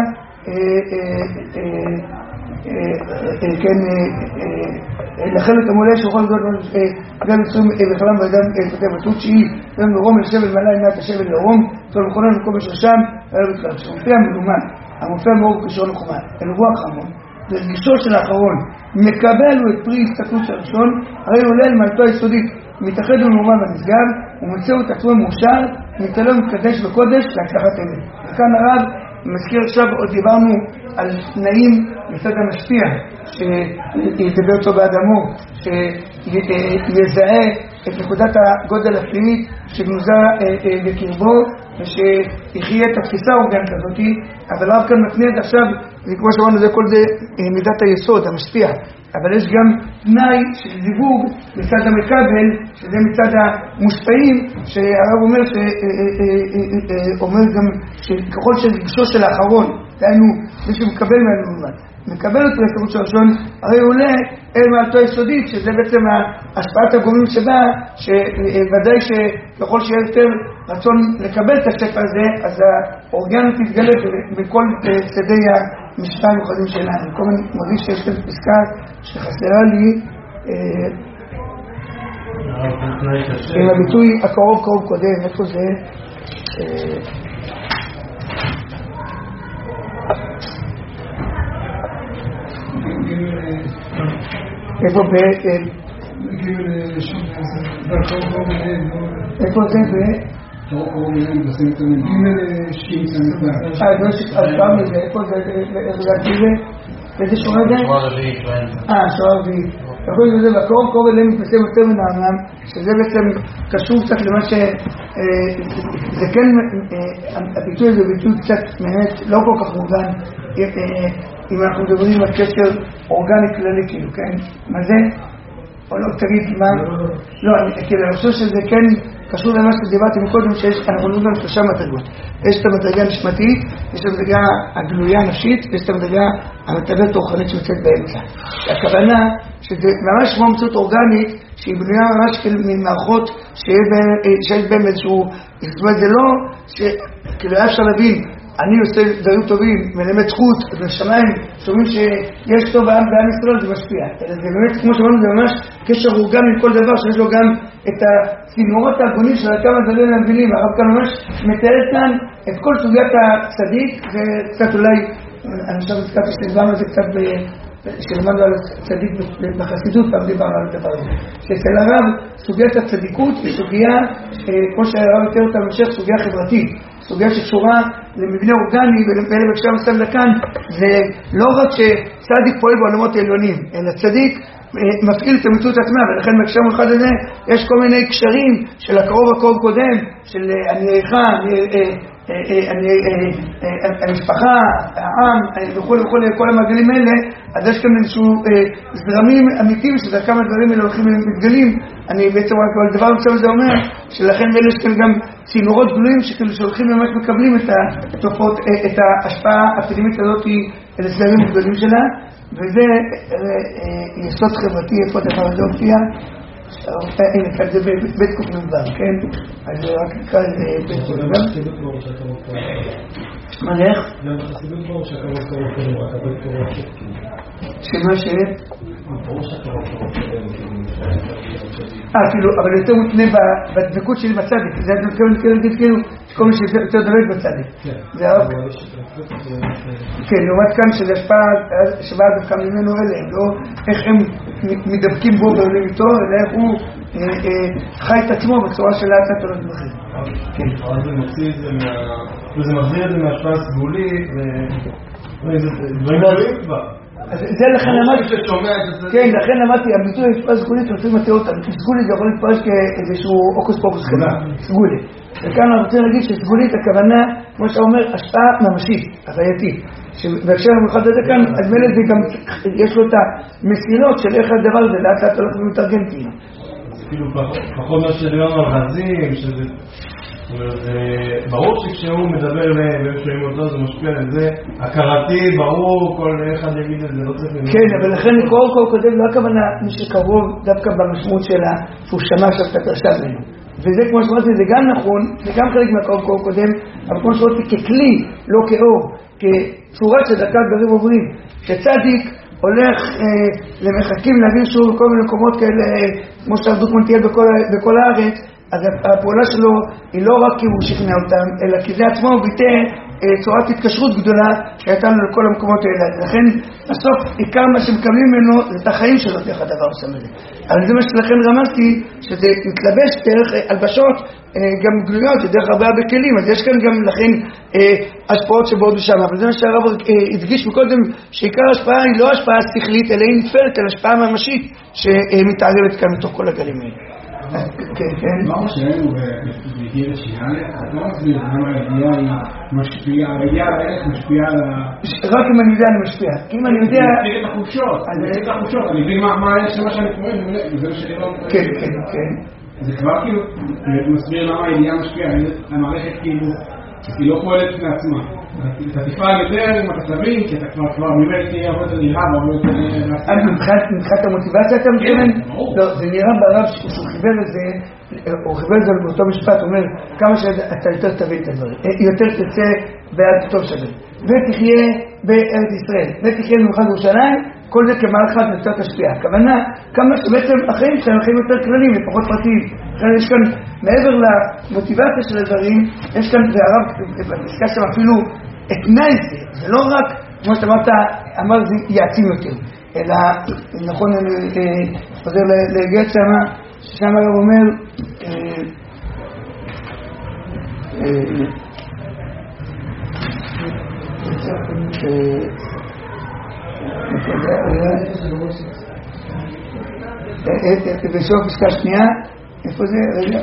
כן, לחלק המולה שיכול להיות גם מצויים בכלם באדם כתב התות שהיא גם מרום אל שבל מעלה עימת השבל לרום תול מכונן מקום בשרשם ועלה בתחילת שמופיע מלומן המופיע מאור כשרון וחומן אל רוח חמון לרגישו של האחרון מקבל הוא את פרי הסתכלות של הראשון הרי עולה אל מעלתו היסודית מתאחד ומרומן בנשגב ומצאו את עצמו מאושר מתעלה ומתקדש בקודש להצלחת אמת. וכאן הרב מזכיר עכשיו עוד דיברנו על תנאים מצד המשפיע שידבר אותו באדמו, שיזהה את נקודת הגודל הפנימית שגנוזה בקרבו ושיחיה את התפיסה האורגנית הזאת, אבל הרב כאן מתניע את עכשיו, כמו שאמרנו זה כל זה מידת היסוד, המשפיע, אבל יש גם תנאי של זיווג מצד המקבל, שזה מצד המושפעים, שהרב אומר אומר גם שככל שרגשו של האחרון, דהיינו מי שמקבל מהלמד, מקבל אותו לסברות של ראשון, הרי עולה אל מעלתו היסודית, שזה בעצם השפעת הגורמים שבה, שוודאי שככל שיהיה יותר רצון לקבל את השפע הזה, אז האורגנות תתגלה בכל צדי המשפעה המיוחדים שלנו. אני כל הזמן מרגיש שיש כאן פסקה שחסרה לי, עם הביטוי הקרוב קודם, איפה זה? איפה איפה זה איפה זה איזה שורה זה? שורה רביעית. יכול להיות שזה בקרוב קרוב אליהם מתנסים יותר מנעמם, שזה בעצם קשור קצת למה זה כן, הביטוי הזה ביטוי קצת באמת לא כל כך מובן אם אנחנו מדברים על קשר אורגני כללי כאילו, כן? מה זה? או לא תגיד מה? לא, אני חושב שזה כן קשור למה שדיברתי מקודם, שאנחנו מדברים על שלושה מדרגות. יש את המדרגה הנשמתית, יש את המדרגה הגלויה הנפשית, ויש את המדרגה המתאבדת הרוחנית שנמצאת באמצע. הכוונה שזה ממש כמו מציאות אורגנית, שהיא בנויה ממש ממערכות שיש בהם איזשהו, זאת אומרת זה לא, כאילו היה אפשר להבין, אני עושה דברים טובים, מלמד זכות, בשמיים, שומעים שיש טוב בעם ישראל, זה משפיע. זה באמת, כמו שאמרנו, זה ממש קשר אורגני עם כל דבר, שיש לו גם את הצינורות הארגונים של כמה דברים המבינים. הרב כאן ממש מתאר כאן את כל סוגיית הצדיק, וקצת אולי, אני חושב הזכרתי שדיברנו על זה קצת שלמדנו על הצדיק בחסידות, פעם דיברנו על הדבר הזה. שאצל הרב, סוגיית הצדיקות היא סוגיה, כמו שהרב יותר אותה במשך, סוגיה חברתית. סוגיה שקשורה למבנה אורגני ולפעילה בקשר מסתם לכאן, זה לא רק שצדיק פועל בעולמות העליונים, אלא צדיק מפעיל את המציאות עצמה, ולכן בקשר מיוחד הזה יש כל מיני קשרים של הקרוב קודם, של ענייך, המשפחה, העם וכו' וכו', כל המעגלים האלה, אז יש כאן איזשהו זרמים אמיתיים שזה כמה דברים האלה הולכים ומתגלים. אני בעצם רק על דבר מצב הזה אומר שלכן יש כאן גם צינורות גלויים שהולכים ממש מקבלים את ההשפעה הפנימית הזאת אל הסדרים הגדולים שלה, וזה יסוד חברתי. איפה הדבר הזה הופיע? הנה, כאן זה בית קופנבר, כן? אז רק נקרא לזה בית קופנבר. מה נלך? גם בחסידות ברור שהקרוב קרוב קרוב, רק הבית קרוב שקטים. שמה ש... ברור שהקרוב קרוב קרוב. כאילו, אבל יותר מותנה בדבקות שלי בצדיק. זה כאילו, כל מי שיותר דבק בצדיק. זה הרב. כן, לעומת כאן שזה השפעה, שבאה דווקא ממנו אלה, לא איך הם מדבקים בו ועולים איתו, אלא איך הוא חי את עצמו בצורה של לאט עולות בכיר. כן. אז זה מוציא את זה וזה מחזיר את זה מהשפעה סגולית, וזה דברים גדולים כבר. אז זה לכן אמרתי, כן, לכן אמרתי, הביטוי השפעה סגולית רוצים לתאר אותה, סגולית יכול להתפרש כאיזשהו אוקוס פוקוס סגולי. וכאן אנחנו רוצים להגיד שסגולית הכוונה, כמו שאתה אומר, השפעה ממשית, הווייתית. בהקשר המיוחד הזה כאן, אז מילא זה גם, יש לו את המסילות של איך הדבר הזה, לאט לאט הולך ומתארגן כאילו. כאילו פחות מה שדיברנו על רזים, שזה... ברור שכשהוא מדבר והם שומעים אותו זה משפיע על זה, הכרתי, ברור, כל אחד יגיד את זה, לא צריך... כן, אבל לכן קרוב קודם לא הכוונה מי שקרוב דווקא במשמעות שלה, שהוא שמע שאתה תרשב ממנו. וזה כמו שאמרתי, זה גם נכון, זה גם חלק מהקרוב קודם, אבל כמו שאמרתי, ככלי, לא כאור, כצורה שדקת דברים עוברים, שצדיק הולך למחכים להביא שוב בכל מיני מקומות כאלה, כמו שהרדות מונטיאל בכל הארץ, אז הפעולה שלו היא לא רק כי הוא שכנע אותם, אלא כי זה עצמו הוא ביטא צורת התקשרות גדולה שהייתה לנו לכל המקומות האלה. לכן, בסוף, עיקר מה שמקבלים ממנו זה את החיים שלו, דרך הדבר עושה מזה. אבל זה מה שלכן רמזתי, שזה מתלבש דרך הלבשות גם גלויות, זה דרך הרבה בכלים, אז יש כאן גם לכן השפעות שבאות בשם. אבל זה מה שהרב הדגיש מקודם, שעיקר ההשפעה היא לא השפעה שכלית, אלא היא נתפרת על השפעה ממשית שמתערבת כאן מתוך כל הגלים האלה. כן, כן. מה שראינו בגיל השנייה, את לא מסביר למה הידיעה היא משפיעה, הידיעה בערך משפיעה על ה... רק אם אני יודע אני משפיע. אם אני יודע... אני מבין את החושות, אני מבין מה יש למה שאני קורא, וזה מה שאני לא... כן, כן, כן. זה כבר כאילו מסביר למה הידיעה משפיעה, המערכת כאילו, היא לא פועלת מעצמה. אתה תפעל יותר עם הכתבים, כי אתה כבר באמת תהיה הרבה יותר נראה והרבה יותר... מבחינת המוטיבציה אתה מתכוון? לא, זה נראה ברב שהוא חיבר את זה, הוא חיבר את זה באותו משפט, הוא אומר, כמה שאתה יותר תבין את הדברים, יותר תצא בעד טוב שווה. ותחיה בארץ ישראל, ותחיה במיוחד בירושלים, כל זה כמערכת יותר תשפיע. הכוונה, כמה שבעצם החיים שלהם חיים יותר כלליים ופחות פרטיים. יש כאן, מעבר למוטיבציה של הדברים, יש כאן, והרב בפסקה שם אפילו התנאי זה, זה לא רק, כמו שאתה אמר, זה יעצים יותר, אלא, נכון, אני חוזר להגעת ששם הרב אומר, בסוף פסקה שנייה, איפה זה?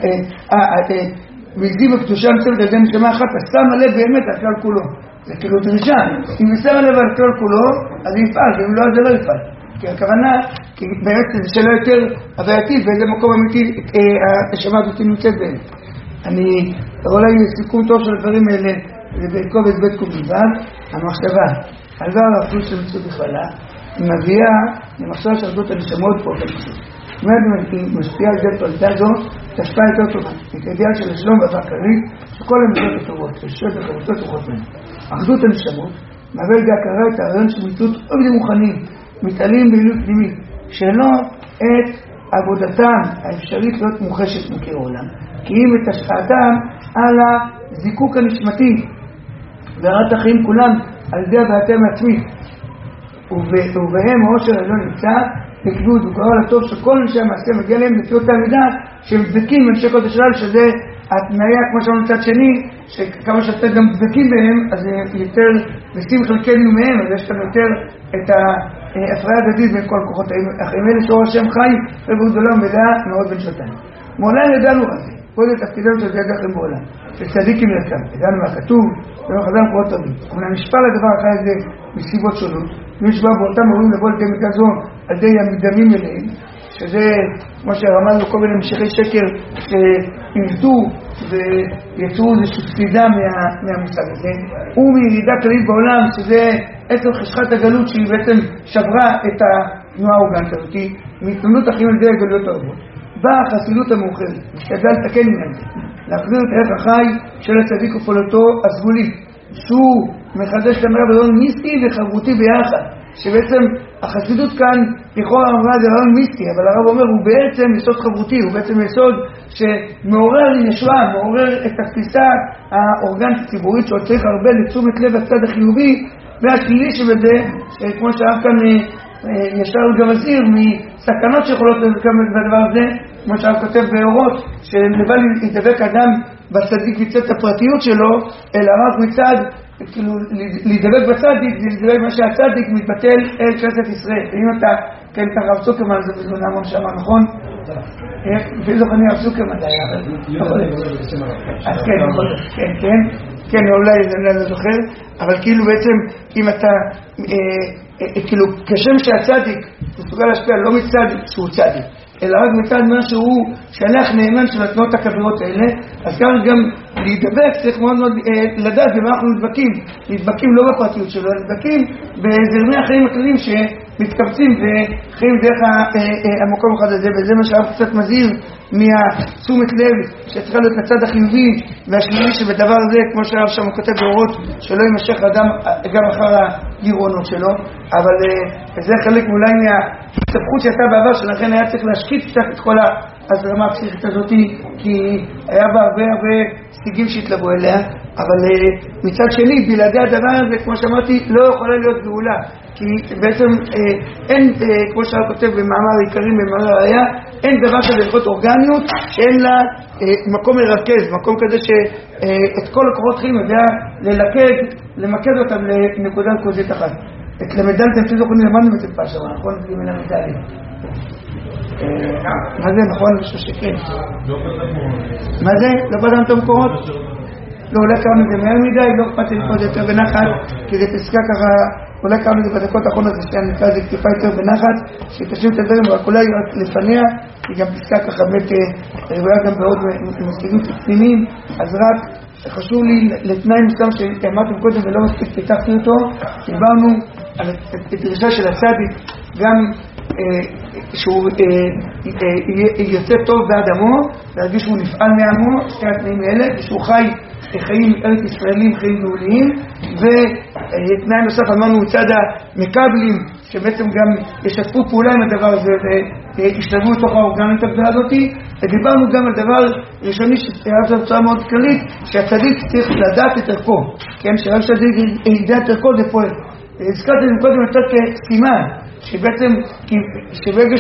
והגדיב הקדושה מצוות על ידי נשמה אחת, אז שמה לב באמת על כלל כולו. זה כאילו דרישה. אם היא שמה לב על כלל כולו, אז היא יפעל, ואם לא, אז זה לא יפעל. כי הכוונה, כי באמת זה שאלה יותר הווייתית, באיזה מקום אמיתי הנשמה הזאת נמצאת בהם. אני רואה לי סיכום טוב של הדברים האלה, זה בקובץ בית קובלבן, המחשבה, על דבר האחדות של מציאות בכללה, היא מביאה למחשבה של אחדות הנשמות פה בנפשות. זאת אומרת, היא משפיעה על זה תולדה זו, תשפעה יותר טובה. את הידיעה של השלום והאהבה הכללית, שכל המצוות הטובות, ששיות וחרוצות רוחות מהן. אחדות הנשמות, מהווה לידי הכרה את הרעיון של מציאות עובדים מוכנים, מתעלים בעילוי פנימית, שלא את עבודתם האפשרית להיות מוחשת מכיר העולם, כי אם את השפעתם על הזיקוק הנשמתי, והרעת החיים כולם על ידי הבעתם העצמית, ובהם העושר העליון נמצא, בקדות וקרא לטוב שכל אנשי המעשה מגיע להם לפי אותה מידה שהם דבקים באנשי קודש הלל, שזה התנאיה כמו שאמרנו מצד שני, שכמה שאתה גם דבקים בהם אז יותר נשים חלקנו מהם, אז יש כאן יותר את ההפריה הדדית בין כל הכוחות החיים האלה שאור השם חי ובריאות עולם מלאה מאוד בין שנתיים. מעולם ידענו על זה, כל זה תפקידנו של ידע לכם בעולם, שצדיקים לרכם, ידענו מה כתוב, ולא חזר קורות רבים. אמנם נשפע לדבר אחר הזה מסיבות שונות, ונשבע באותם אירועים לבוא לידי מידה זו על ידי המדמים אליהם, שזה כמו שרמזנו כל מיני משכי שקר שעבדו ויצרו איזושהי ספידה מהמושג הזה, ומירידה כללית בעולם, שזה עצם חשכת הגלות שהיא בעצם שברה את התנועה האורגנית הזאת, מהתנונות החיים על ידי הגלויות הרבות. באה החסידות המאוחרת, משתדלה לתקן ממנו, להחזיר את הערך החי של הצדיק ופעולתו הסגולית, שהוא מחדש את המראה ברעיון מיסטי וחברותי ביחד, שבעצם החסידות כאן לכאורה אמרה זה רעיון מיסטי, אבל הרב אומר הוא בעצם יסוד חברותי, הוא בעצם יסוד שמעורר ישועה, מעורר את התפיסה האורגנית הציבורית שעוד צריך הרבה לתשומת לב הצד החיובי והשלילי שבזה, כמו שהרב כאן ישר גם מזהיר מסכנות שיכולות בדבר הזה, כמו שהרב כותב באורות, שלבל ידבק אדם בצדיק מצד הפרטיות שלו, אלא רק מצד, כאילו, להידבק בצדיק, זה להידבק מה שהצדיק מתבטל אל כנסת ישראל. ואם אתה, כן, אתה רב צוקרמן, זה בזמן המון שמה, נכון? ואיזו אני רב צוקרמן, זה היה, אז כן, אולי אני לא זוכר, אבל כאילו בעצם, אם אתה, כאילו, כשם שהצדיק מסוגל להשפיע לא מצד שהוא צדיק, אלא רק מצד מה שהוא שלח נאמן של התנועות הכבירות האלה, אז כאן גם להידבק צריך מאוד מאוד לדעת במה אנחנו נדבקים לא בפרטיות שלו, נדבקים בזרמי החיים הכלליים שמתקבצים וחיים דרך המקום אחד הזה, וזה מה שהרב קצת מזהיר מהתשומת לב שצריכה להיות לצד החיובי והשלילי שבדבר הזה, כמו שהרב שם כותב באורות, שלא יימשך אדם גם אחר הגירונות שלו, אבל זה חלק אולי מההסתבכות שהייתה בעבר, שלכן היה צריך להשקיט קצת את כל ההזרמה הפסיכית הזאת, כי היה בה הרבה סטיגים שהתלבו אליה, אבל מצד שני, בלעדי הדבר הזה, כמו שאמרתי, לא יכולה להיות גאולה, כי בעצם אין, כמו שהרב כותב במאמר עיקרים, במאמר הראייה, אין דבר כזה לראות אורגניות שאין לה מקום לרכז, מקום כזה שאת כל הקורות חיים יודע למקד אותם לנקודה נקודית אחת. את למדל אתם זוכרים למדנו את זה פעם, נכון? זה מן המדלים. מה זה? נכון? משהו שכן. מה זה? לא פתחנו את המקורות? לא, אולי קראנו את זה מהר מדי, לא אכפת לי לקרוא את זה יותר בנחת, כי זה פסקה ככה, אולי קראנו את זה בדקות האחרונות, זה שאני נקרא את זה טיפה יותר בנחת, שתשאיר את הדברים, רק אולי רק לפניה, כי גם פסקה ככה באמת רבויה גם בעוד מסתיגים פנימיים, אז רק חשוב לי לתנאי מסוים שאמרתם קודם ולא מספיק פיתחתי אותו, דיברנו על הדרישה של הצדיק, גם שהוא יוצא טוב בעד עמו, להרגיש שהוא נפעל מעמו, שתי התנאים האלה, ושהוא חי חיים ארץ ישראלים, חיים גאוליים, ותנאי נוסף אמרנו מצד המקבלים, שבעצם גם ישתפו פעולה עם הדבר הזה וישתלבו לתוך האורגנית הגדולה הזאת, ודיברנו גם על דבר ראשוני שהיה בצורה מאוד כללית, שהצדיק צריך לדעת את ערכו, כן, שרק שהצדיק ידע את ערכו זה פועל. הזכרתי את קודם יותר כסימן, שבעצם, שברגע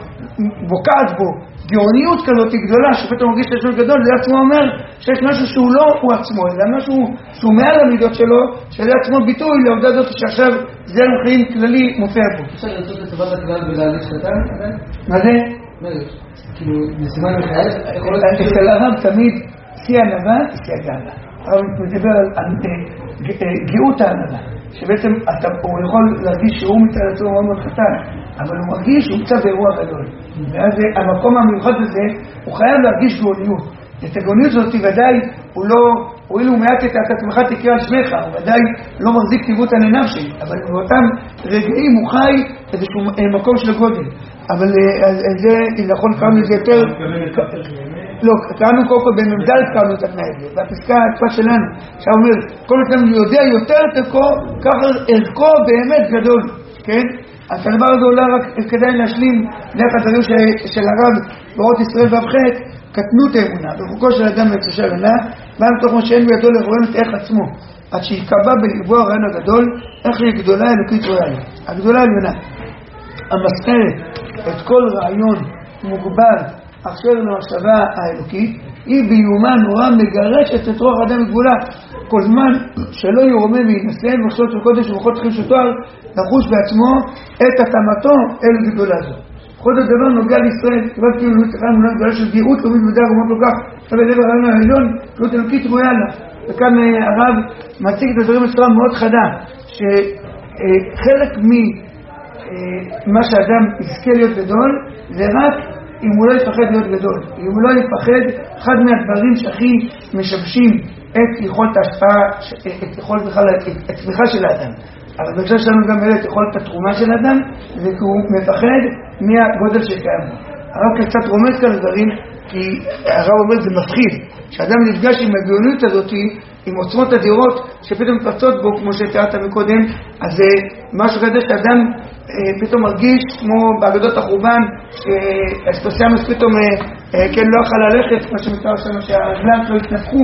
שבוקעת בו גאוניות כזאת גדולה, שפתאום מרגיש שיש משהו גדול, זה עצמו אומר שיש משהו שהוא לא הוא עצמו, אלא משהו שהוא מעל המידות שלו, שזה עצמו ביטוי לעובדה הזאת שעכשיו זרם חיים כללי מופיע בו. אפשר לרצות לטובת הכלל ולהליך קטן? מה זה? כאילו, בסימן מחייב? אצל הרב תמיד שיא ענווה, שיא הגאווה. הרב מדבר על גאות הענווה, שבעצם הוא יכול להרגיש שהוא מצד עצמו מאוד מאוד קטן, אבל הוא מרגיש שהוא קצת באירוע גדול. ואז המקום המיוחד הזה, הוא חייב להרגיש גאוניות. את הגאוניות הזאת ודאי, הוא אילו מעט את עצמך תקרא על שמך, הוא ודאי לא מחזיק טיבות על עיניו שלי, אבל באותם רגעים הוא חי איזשהו מקום של גודל. אבל זה, נכון, קראנו את זה יותר... לא, קראנו קודם כל בממדל קראנו את התנאי הזה, והפסקה העצפה שלנו, שאומר, כל הזמן יודע יותר את ערכו, ככה ערכו באמת גדול, כן? אז הדבר הזה אולי רק כדאי להשלים דרך הדברים של הרב באורות ישראל והבחט, קטנות האמונה, בחוקו של אדם ותושב עינה, בא מתוך מה שאין בידו לרואיין את איך עצמו, עד שיקבע בלבו הרעיון הגדול, איך היא גדולה אלוקית רואה. הגדולה עליונה, המסתרת את כל רעיון מוגבל, אשר למחשבה האלוקית, היא ביומה נורא מגרשת את רוח האדם מגבולה, כל זמן שלא יורמה וינשא במחשבות של קודש ובכל צריכים של תואר, לחוש בעצמו את התאמתו אל גדולה זו. בכל הדבר נוגע לישראל, כבר כאילו צריכה מולה גדולה של גאות, לא מתמודע רמות לא כך, אבל לב הרעיון העליון, גאות אלוקית רואה לה. וכאן הרב מציג את הדברים בצורה מאוד חדה, שחלק ממה שאדם יזכה להיות גדול, זה רק אם הוא לא יפחד להיות גדול, אם הוא לא יפחד, אחד מהדברים שהכי משבשים את יכולת ההשפעה, את יכולת בכלל, את הצמיחה של האדם. אבל בגלל שלנו גם את יכולת התרומה של האדם, זה כי הוא מפחד מהגודל שקיים. הרב קצת רומז כאן דברים, כי הרב אומר זה מפחיד, שאדם נפגש עם הגאוניות הזאת, עם עוצמות אדירות שפתאום מתפרצות בו, כמו שתיארת מקודם, אז זה משהו כזה שאדם פתאום מרגיש כמו באגדות החורבן, שאספסיאנוס פתאום כן לא יכול ללכת, כמו שמתאר שם שהרגליים שלו התנפחו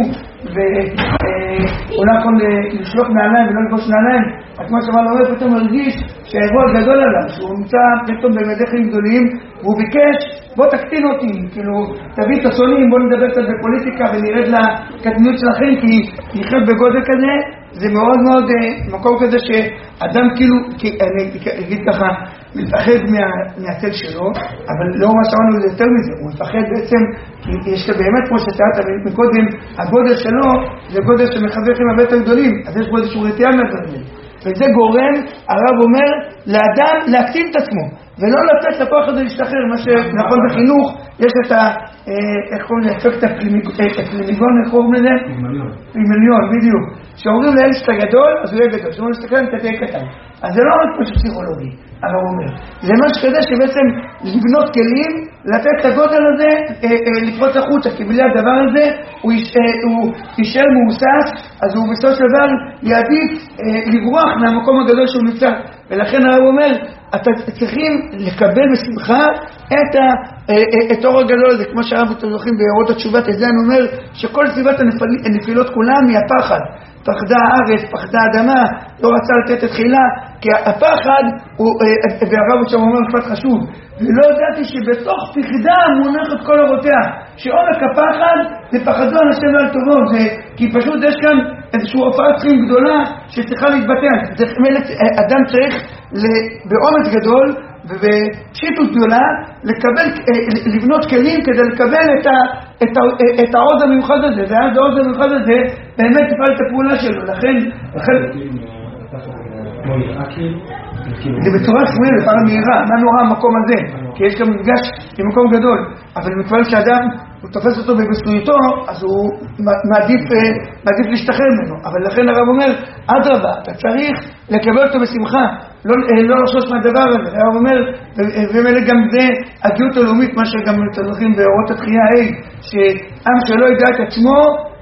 והוא לא יכול לשלוק נעליים ולא לבוש נעליים. אז כמו שאמר לו, פתאום מרגיש שהאירוע גדול עליו, שהוא נמצא פתאום במדי חיים גדולים, והוא ביקש, בוא תקטין אותי, כאילו תביא את השונים, בוא נדבר קצת בפוליטיקה ונרד לקטנות שלכם, כי לחיות בגודל כזה זה מאוד מאוד מקום כזה שאדם כאילו, אני אגיד ככה, מתפחד מהצל שלו, אבל לא מה שאמרנו זה יותר מזה, הוא מתפחד בעצם, כי יש לו באמת כמו שתיארת מקודם, הגודל שלו זה גודל שמחבר עם הרבה יותר גדולים, אז יש בו איזשהו רתיעה מהדברים, וזה גורם, הרב אומר, לאדם להקטין את עצמו, ולא לתת לכוח הזה להשתחרר, מה שנכון בחינוך, יש את איך קוראים לאפקט הפלימיגון, איך קוראים לזה? פלימיליון, בדיוק. שאומרים לאלה שאתה גדול, אז הוא יהיה גדול, שאומרים שאתה קטן, אתה תהיה קטן. אז זה לא רק משהו פסיכולוגי, אבל הוא אומר. זה משהו כזה שבעצם לבנות כלים, לתת את הגודל הזה, לפרוץ החוצה, כי בלי הדבר הזה הוא יישאר מאוסס, אז הוא בסופו של דבר יעדיף לברוח מהמקום הגדול שהוא נמצא. ולכן הרב אומר, אתם צריכים לקבל בשמחה את אור הגדול הזה, כמו שהרב אתם זוכרים באורות התשובה, את זה אני אומר שכל סביבת הנפילות כולם היא הפחד. פחדה הארץ, פחדה האדמה, לא רצה לתת את חילה, כי הפחד, והרב שם אומר משפט חשוב, ולא ידעתי שבתוך פחדה מונחת כל אורותיה, שעומק הפחד זה פחדו אנשים ועל טובו, כי פשוט יש כאן איזושהי הופעת חיים גדולה שצריכה להתבטא. אדם צריך באומץ גדול ובפשיטות גדולה לבנות כלים כדי לקבל את העוז המיוחד הזה, ואז העוז המיוחד הזה באמת תפעל את הפעולה שלו. לכן זה בצורה סמויה, לפעמים מהירה, מה נורא המקום הזה? כי יש גם מפגש עם מקום גדול, אבל מכיוון שאדם הוא תופס אותו בבסויותו, אז הוא מעדיף להשתחרר ממנו. אבל לכן הרב אומר, אדרבה, אתה צריך לקבל אותו בשמחה, לא לחשוש מהדבר הזה. הרב אומר, ומאלה גם זה הגאות הלאומית, מה שגם אתם זוכרים באורות התחייה, שעם שלא ידע את עצמו,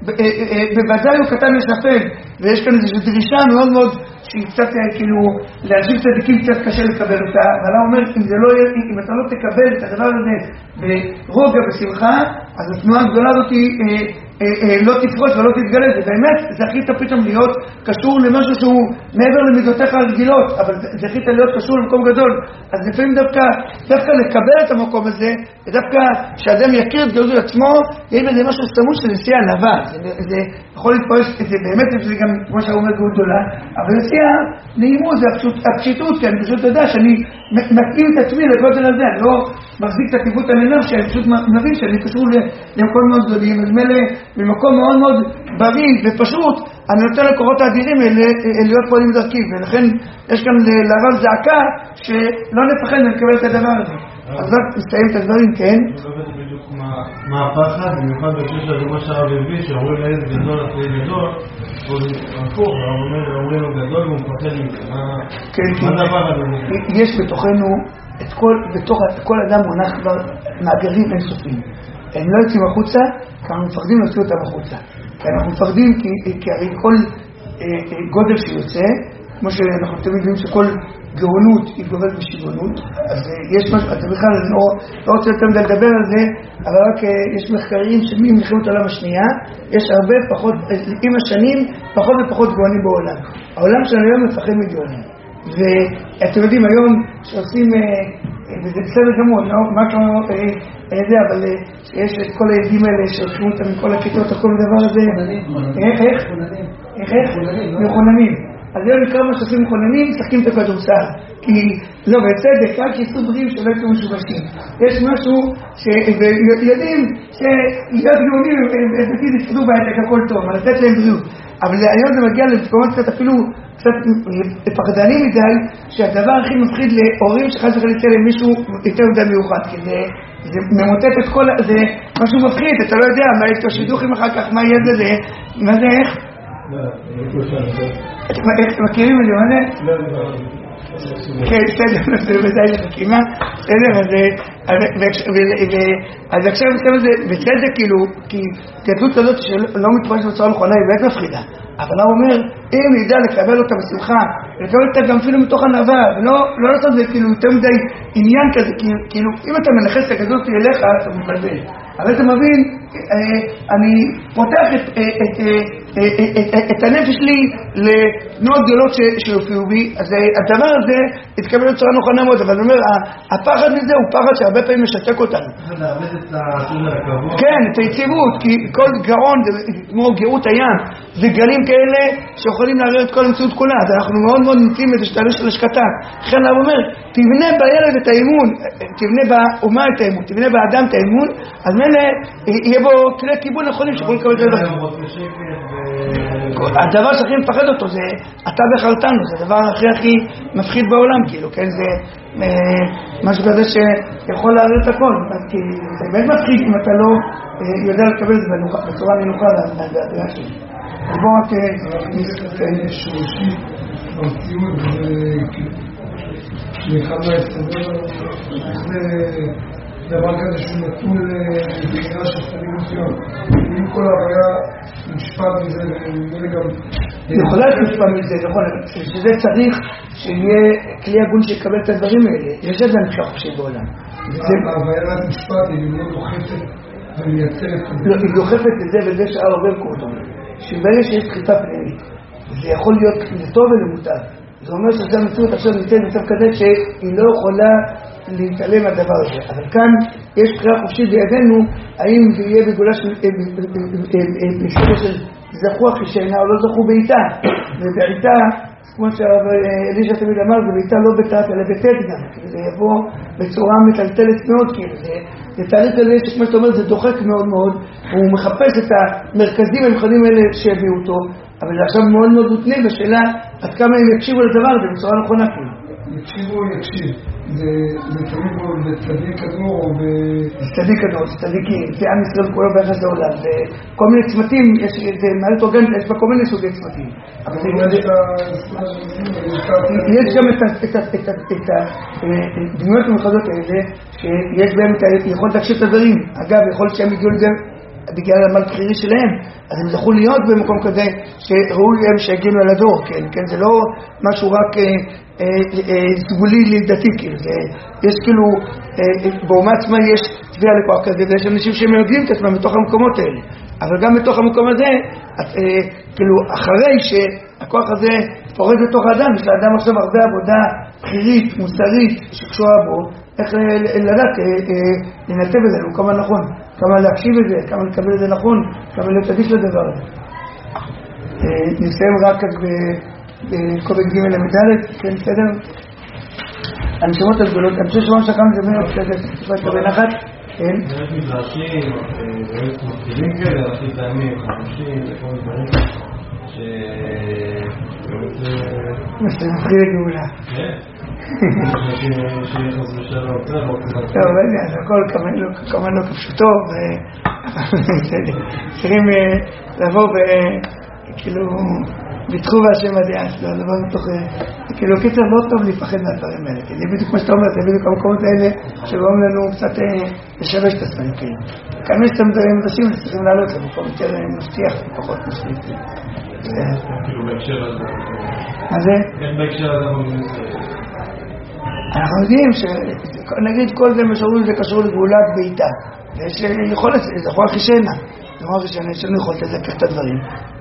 בוודאי הוא קטן לשפל, ויש כאן איזושהי דרישה מאוד מאוד שהיא קצת כאילו לאנשים צדיקים קצת קשה לקבל אותה, אבל הוא אומר אם אתה לא תקבל את הדבר הזה ברוגע בשמחה, אז התנועה הגדולה הזאת לא תפרוץ ולא תתגלה. זה באמת זכית פתאום להיות קשור למשהו שהוא מעבר למידותיך הרגילות, אבל זכית להיות קשור למקום גדול. אז לפעמים דווקא לקבל את המקום הזה, ודווקא שאדם יכיר את גדול עצמו, יהיה בזה משהו סמוש של נסיעה ענווה. זה יכול להתפרש, זה באמת זה גם כמו שהוא אומר גדול גדולה, אבל נסיעה נעימות, זה הפשיטות, כי אני פשוט יודע שאני מתאים את עצמי לגודל הזה, אני לא מחזיק את הטיבות המנהל, שאני פשוט מבין שאני קשור למקום מאוד גדולים, אז ממקום מאוד מאוד בריא ופשוט, אני נותן לקורות האדירים להיות פועלים דרכי, ולכן יש כאן לרב זעקה שלא נפחד לקבל את הדבר הזה. אז רק נסיים את הדברים, כן? לא יודעת בדיוק מה הפחד, במיוחד בקשר של מה שהרב הביא, שאומרים לאיזה גדול אחרי גדול, או הפוך, אומרים לו גדול והוא מפחד מזה. מה זה הפחד הזה? יש בתוכנו, בתוך כל אדם מונח כבר מאגרים אינסופיים. הם לא יוצאים החוצה, כי אנחנו מפחדים להוציא אותם החוצה. כי אנחנו מפחדים, כי הרי כל גודל שיוצא, כמו שאנחנו תמיד יודעים שכל גאונות היא גובלת בשוויונות, אז יש משהו, אז בכלל אני לא רוצה יותר לדבר על זה, אבל רק יש מחקרים שממלחמת העולם השנייה, יש הרבה פחות, עם השנים, פחות ופחות גאונים בעולם. העולם של היום מפחד מגאונים. ואתם יודעים, היום שעושים, וזה בסדר גמור, מה כמו זה, אבל יש את כל הילדים האלה שעושים אותם מכל הכיתות, כל הדבר הזה. איך? מכוננים. אז היום נקרא מה שעושים מכוננים, משחקים את הכדורסל. כי, לא, בצדק, רק שיסו בריאים שלא יצאו משובשים. יש משהו שיודעים שלהיות גאונים, הם יסתדרו בעתק הכל טוב, אבל לתת להם בריאות. אבל היום זה מגיע למקומות קצת אפילו קצת פחדנים מדי, שהדבר הכי מפחיד להורים שחד וחד יצא למישהו יותר מדי מיוחד, כי זה ממוטט את כל, זה משהו מפחיד, אתה לא יודע מה יש לו שידוכים אחר כך, מה יהיה זה, מה זה איך? אתם מכירים את זה, מה זה? כן, בסדר, זה בוודאי לחכימה, בסדר, אז עכשיו מסתכל על זה בצדק כאילו, כי גדלות כזאת שלא מתפרש בצורה נכונה היא באמת מפחידה, אבל הוא אומר, אם נדע לקבל אותה בשמחה, לקבל אותה גם אפילו מתוך ענווה, ולא לעשות זה כאילו יותר מדי עניין כזה, כאילו אם אתה מנחס את הגדלות אליך, אתה מתבלבל. אבל אתה מבין, אני פותח את הנפש לי לתנועות גדולות שיופיעו בי, אז הדבר הזה התקבל בצורה נכונה מאוד, אבל אני אומר, הפחד מזה הוא פחד שהרבה פעמים משתק אותנו. כן, את היציבות, כי כל גאון, כמו גאות הים, זה גלים כאלה שיכולים להעביר את כל המציאות כולה, אז אנחנו מאוד מאוד נמצאים את השתלש של השקטה. לכן הוא אומר, תבנה בילד את האמון, תבנה באומה את האמון, תבנה באדם את האמון, אז מלא יהיה בו כלי כיוון נכונים שיכולים לקבל את זה. הדבר שהכי מפחד אותו זה אתה בחרתנו, זה הדבר הכי מפחיד בעולם, כאילו, כן, זה משהו כזה שיכול להעביר את הכל, כי זה באמת מפחיד אם אתה לא יודע לקבל את זה בצורה מנוחה לדעה שלי. אז בואו רק נסתכל שורשי במציאות שאחד מההסתבר זה דבר כזה שהוא נתון לבחירה של תנים מסוים. אם כל ההוויה נשפט מזה וגם יכולה להשפע מזה, נכון, שזה צריך שיהיה כלי הגון שיקבל את הדברים האלה. יש את זה נמשך חופשי בעולם. ההוויה נשפט היא לא דוחפת ומייצרת. לא, היא דוחפת לזה וזה שאר עובר קורטון. שברגע שיש דחיפה פנימית, זה יכול להיות לטוב ולמוטב. זה אומר שזה המציאות עכשיו ניתן מצב כזה שהיא לא יכולה להתעלם מהדבר הזה. אבל כאן יש בחירה חופשית בידינו, האם זה יהיה בגולה של זכו אחישנה או לא זכו בעיטה. ובעיטה, כמו שאלישע תמיד אמר, זה בעיטה לא בתת אלא בתת גם. זה יבוא בצורה מטלטלת מאוד, כאילו זה תהליך כזה שכמו שאתה אומר זה דוחק מאוד מאוד, הוא מחפש את המרכזים המיוחדים האלה שהביאו אותו, אבל זה עכשיו מאוד מאוד מותנה בשאלה עד כמה הם יקשיבו לדבר הזה בצורה נכונה כאילו. יקשיבו או יקשיב? זה תמיד בו בצדיק כדור או ב... זה צדיק כדור, זה צדיקים, זה עם ישראל כולו ביחס לעולם, וכל מיני צמתים, זה מעלת אורגנית, יש בה כל מיני סוגי צמתים. יש גם את הדמויות המיוחדות האלה, שיש בהם את היכולת להקשיב את הדברים. אגב, יכול להיות שהם הגיעו לזה בגלל המל בחירי שלהם, אז הם זכו להיות במקום כזה שראו להם שהגיעו על הדור, כן, זה לא משהו רק סגולי לדעתי, כאילו, יש כאילו, באומה עצמה יש תביעה לכוח כזה, ויש אנשים שמרגלים את עצמם בתוך המקומות האלה, אבל גם בתוך המקום הזה, כאילו, אחרי שהכוח הזה פורט בתוך האדם, יש לאדם עכשיו הרבה עבודה בחירית, מוסרית, שקשורה בו, איך לדעת, לנתב את זה, הוא כמה נכון, כמה להקשיב את זה, כמה לקבל את זה נכון, כמה להיות עדיף לדבר הזה. נסיים רק בקובץ ג' למדלת, כן, בסדר? הנשמות הגדולות, אני חושב שרון שכם זה מאוד בסדר, תקופה בנחת, כן? יש מדרשים, מתחילים כאלה, להחליט הימים, חמושים, לכל דברים, זה מתחיל לגאולה. כן? שיחס בשלום, טוב, אז הכל כמובן לא כפשוטו, צריכים לבוא וכאילו בתחו והשם הדעה שלו, לבוא מתוך, כאילו קיצר מאוד טוב להיפחד מהדברים האלה, כי זה בדיוק מה שאתה אומר, זה בדיוק המקומות האלה שגורם לנו קצת לשבש את עצמנו, כאילו. כאן יש את המדרים מדרשים, צריכים לעלות למקום יותר מבטיח, פחות מספיק. כאילו בהקשר הזה. מה זה? איך בהקשר הזה אנחנו יודעים שנגיד כל זה משאורים זה קשור לגאולת בעיטה, ויש יכולת, זה יכול חישנה, יש לנו יכולת לקחת את הדברים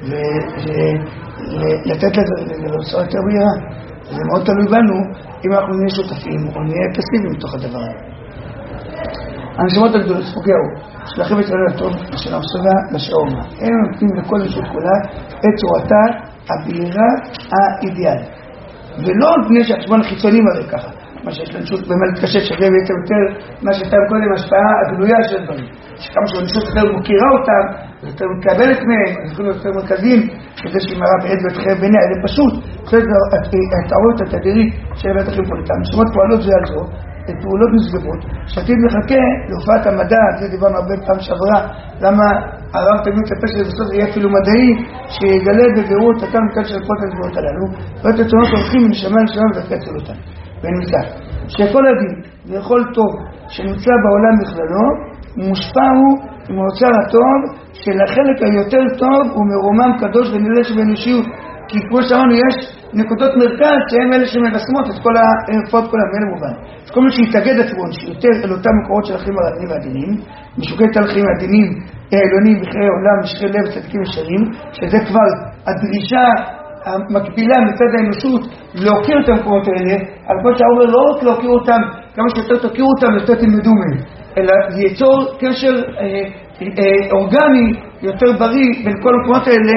ולתת לזה יותר בהירה. זה מאוד תלוי בנו אם אנחנו נהיה שותפים או נהיה פסיביים מתוך הדבר הזה. הנשמות הגדולות ספוגעו שלחים את אלוהים הטוב של המסוגה לשאומה, הם נותנים לכל ישות כולה את צורתה הבהירה האידיאל, ולא בני שהחשבון החיצוני מראה ככה, מה שיש לנשות באמת קשה שווה בעצם יותר מה שהייתה קודם השפעה הגלויה של דברים, שכמה שהנשות יותר מוכירה אותם יותר מקבלת מהם, אז יכולים יותר מרכזים כדי שהיא מראה בעד ותחייב ביניה, זה פשוט חלק התארות התדירית של בית החיים פוליטם, נשמות פועלות זה על זו פעולות נשגבות, שעתיד מחכה להופעת המדע, זה דיברנו הרבה פעם שעברה, למה הרב תמיד מצפה שזה בסוף זה יהיה אפילו מדעי, שיגלה בבירות אותם מכאן של כל הסביבות הללו, ואת התאונות הולכים מנשמה לשמה ודרכי צלותם. ונמצא, שכל הדין ויכול טוב שנמצא בעולם בכללו, מושפע הוא מאוצר הטוב של החלק היותר טוב ומרומם קדוש ונראה שבאנושיות. כי כמו שאמרנו, יש נקודות מרכז שהן אלה שמרסמות את כל המאלה מובן. אז כל מי שיתאגד עצמו שיותר אל אותם מקורות של החיים הרעיונים והדינים, משוקי תהלכים העדינים העליונים בחיי עולם, משכי לב וצדיקים ישרים, שזה כבר הדרישה המקבילה מצד האנושות להוקיר את המקומות האלה, על כל שהאומר לא רק להוקיר אותם, כמה שיותר תוקירו אותם יותר תלמדו מהם, אלא ייצור קשר אורגני יותר בריא בין כל המקומות האלה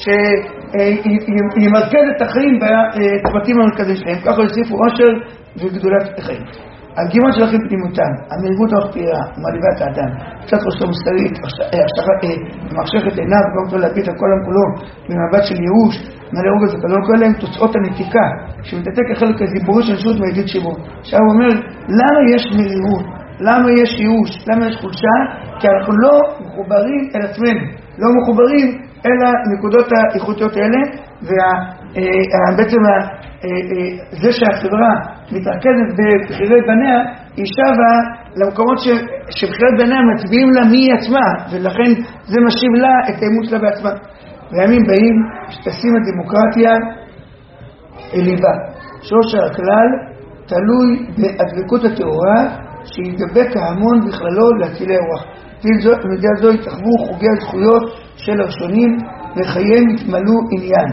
שימרכז את החיים בצמתים המרכזיים שלהם. ככה יוסיפו עושר וגדולת החיים. הגימות של החיים פנימותם, המרגות המחפירה, מעליבת האדם, קצת ראשו מוסרית, מחשכת עיניו, גם אותו להביט על כל כולו ממבט של ייאוש, מלא רוגז וקדול, כל אלה הם תוצאות הנתיקה, שמתעתק החלק הזיבורי של נשות מהידית שבו. עכשיו הוא אומר, למה יש מרירות? למה יש ייאוש? למה יש חולשה? כי אנחנו לא מחוברים אל עצמנו, לא מחוברים אל הנקודות האיכותיות האלה, ובעצם זה שהחברה מתרכזת בבחירי בניה, היא שווה למקומות שבחירי בניה מצביעים לה מי עצמה, ולכן זה משיב לה את האימות שלה בעצמה. בימים באים שתשים הדמוקרטיה אל ליבה. שושר הכלל תלוי בהדבקות התאורה שידבק ההמון בכללו להצילי הרוח. במדיעה זו יתרחבו חוגי הזכויות של הראשונים וחייהם יתמלאו עניין.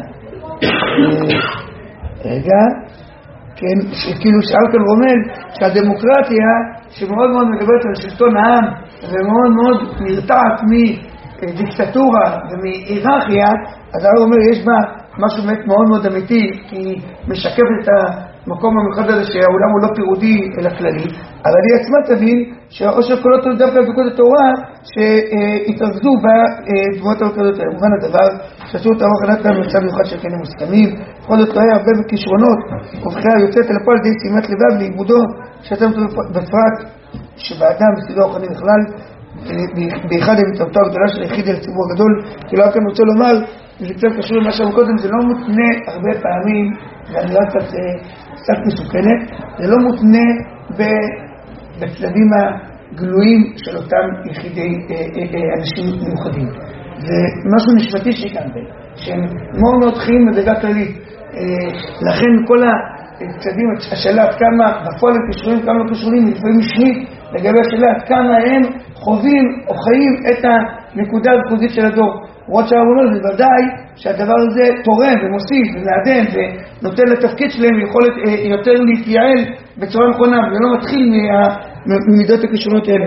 רגע, כן, שכאילו שאל כאן רומל שהדמוקרטיה שמאוד מאוד מדברת על שלטון העם ומאוד מאוד נרתעת מדיקטטורה ומהיררכיה, אז הוא אומר יש בה משהו באמת מאוד מאוד אמיתי, כי היא משקפת את המקום המיוחד הזה שהעולם הוא לא פירודי אלא כללי, אבל היא עצמה תבין שהעושר כולו תלוי דווקא בדבקות התורה שהתרכזו בדמות המרכזות האלה. מובן הדבר שעשו את הרוח ענת להם מצב מיוחד של כנים מוסכמים, בכל זאת לא היה הרבה בכישרונות ובחירה יוצאת אל הפועל די שימת לבב לעיבודו שאתם בפרט שבאדם בסביבו רוחני בכלל באחד המתארתו הגדולה של היחיד אל הציבור הגדול. כאילו כאן רוצה לומר, זה קצת קשור למה שאמרו קודם, זה לא מותנה הרבה פעמים, והמילה קצת מסוכנת, זה לא מותנה בצדדים הגלויים של אותם יחידי אנשים מיוחדים. זה משהו נשמתי שכאן בין, שהם מאוד מאוד חיים בדרגה כללית. לכן כל הצדדים, השאלה עד כמה בפועל הם קשורים, כמה לא קשורים, לפעמים משנית, לגבי השאלה עד כמה הם חווים או חיים את הנקודה הריכוזית של הדור. רואות שהרבונות זה ודאי שהדבר הזה תורם ומוסיף ומעדן ונותן לתפקיד שלהם יכולת יותר להתייעל בצורה נכונה, ולא מתחיל ממידות הכישרונות האלה.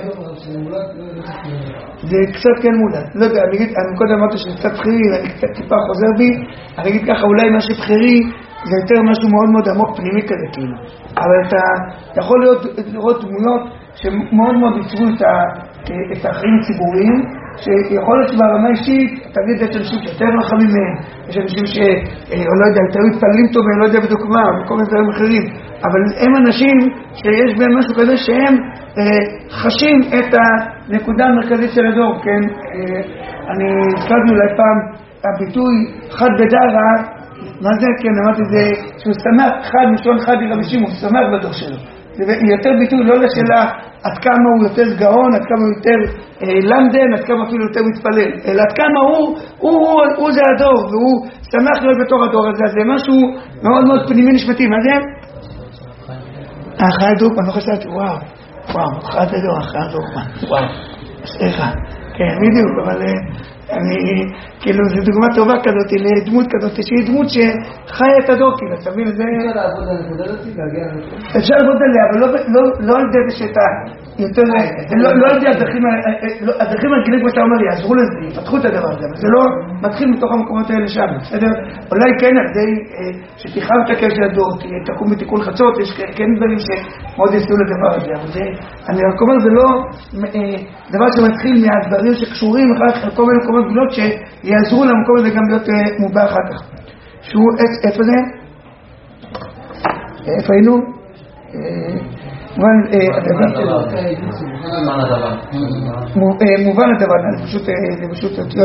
זה קצת כן מולד. לא יודע, אני קודם אמרתי שזה קצת בחירי, אני קצת טיפה חוזר בי, אני אגיד ככה, אולי מה שבחירי זה יותר משהו מאוד מאוד עמוק פנימי כזה כאילו. אבל אתה יכול לראות דמויות שמאוד מאוד יצרו את החיים הציבוריים, שיכול להיות שברמה אישית, תגיד, יש אנשים שיותר רחמים מהם, יש אנשים שלא יודע, יותר מתפללים טוב, אני לא יודע בדיוק מה, וכל מיני דברים אחרים, אבל הם אנשים שיש בהם משהו כזה שהם חשים את הנקודה המרכזית של הדור, כן? אני הזכרתי אולי פעם הביטוי חד בדרה, מה זה? כן, אמרתי זה שהוא שמח, חד משון חד ירבישים, הוא שמח בדור שלו. זה יותר ביטוי לא לשאלה עד כמה הוא יותר גאון, עד כמה הוא יותר למדן, עד כמה אפילו יותר מתפלל, אלא עד כמה הוא זה הדור, והוא שמח להיות בתור הדור הזה, זה משהו מאוד מאוד פנימי נשמתי. מה זה? אחרי הדוק, אני לא חשבתי, וואו, אחרי הדור, וואו, סליחה, כן, בדיוק, אבל אני, כאילו, זו דוגמה טובה כזאת, לדמות כזאת, שהיא דמות שחיה את הדור, כאילו, תבין, זה... אפשר לעבוד על הנקודה הזאת, להגיע לנקודה? אפשר לעבוד עליה, אבל לא על דרך שאתה יותר... לא על דרך הדרכים הרגילים, כמו שאתה אומר, יעזרו לזה, יפתחו את הדבר הזה, אבל זה לא מתחיל מתוך המקומות האלה שם, בסדר? אולי כן, על די שתיחם את הקשר לדור, תקום בתיקון חצות, יש כן דברים שמאוד יסעו לדבר הזה, אבל זה... אני רק אומר, זה לא דבר שמתחיל מהדברים שקשורים אחר כל מיני מקומות גדולות שיעזרו למקום הזה גם להיות מובע אחר כך. שהוא, איפה זה? איפה היינו? מובן הדבר, זה פשוט אותיות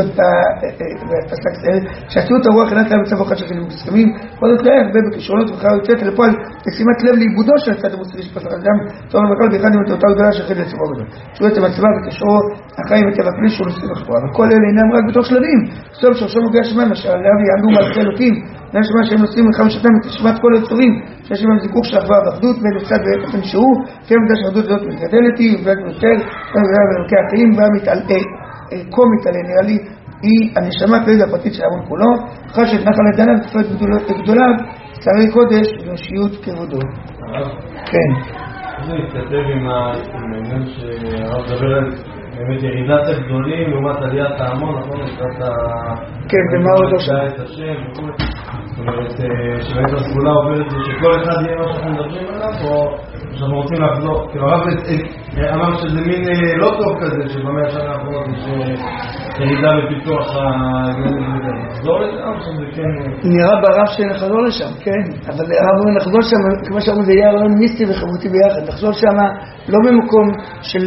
שעשיות הרוח אינת להם בצבא אחד שכנים מסכמים, כל זאת להיח הרבה בכישרונות וחייו יוצאת לפועל לשימת לב לעיבודו של הצד המוסרי שפסח אדם תורה ובכל באחד עם אותה גדולה שחד לצבא גדול שהוא יוצא מצבא וכישרו החיים וטבע פליש שהוא נושאים אחורה וכל אלה אינם רק בתוך שלבים סוף שורשו מוגע שמם אשר עליו יעמדו מלכי אלוקים להם שמה שהם נושאים מלחם שתם את תשמת כל היצורים שיש עם זיקוק של אחווה ואחדות ולצד ואופן שהוא כמדה שהאחדות הזאת מתגדלת היא ובלת יותר ולוקח החיים כה מתעלה נראה לי היא הנשמה הכללית הפרטית של המון כולו אחר שתנחל לדנה ותפת גדוליו צערי קודש ואנושיות כבודו. כן. זה מתכתב עם העניין שהרב מדבר על באמת ירידת הגדולים לעומת עליית ההמון, נכון? כן, ומה עוד עכשיו? את השם וכו'. זאת אומרת, שבאמת הסגולה עוברת שכל אחד יהיה מה שאנחנו מדברים עליו, או שאנחנו רוצים לחזור. כאילו הרב אמר שזה מין לא טוב כזה, שבאמת השנה האחרונות יש ירידה בפיתוח לחזור לשם, או שזה כן... נראה ברב שנחזור לשם, כן. אבל הרב אומר לחזור שם, כמו שאמרו, זה יהיה הרעיון מיסטי וחברותי ביחד. לחזור שם לא במקום של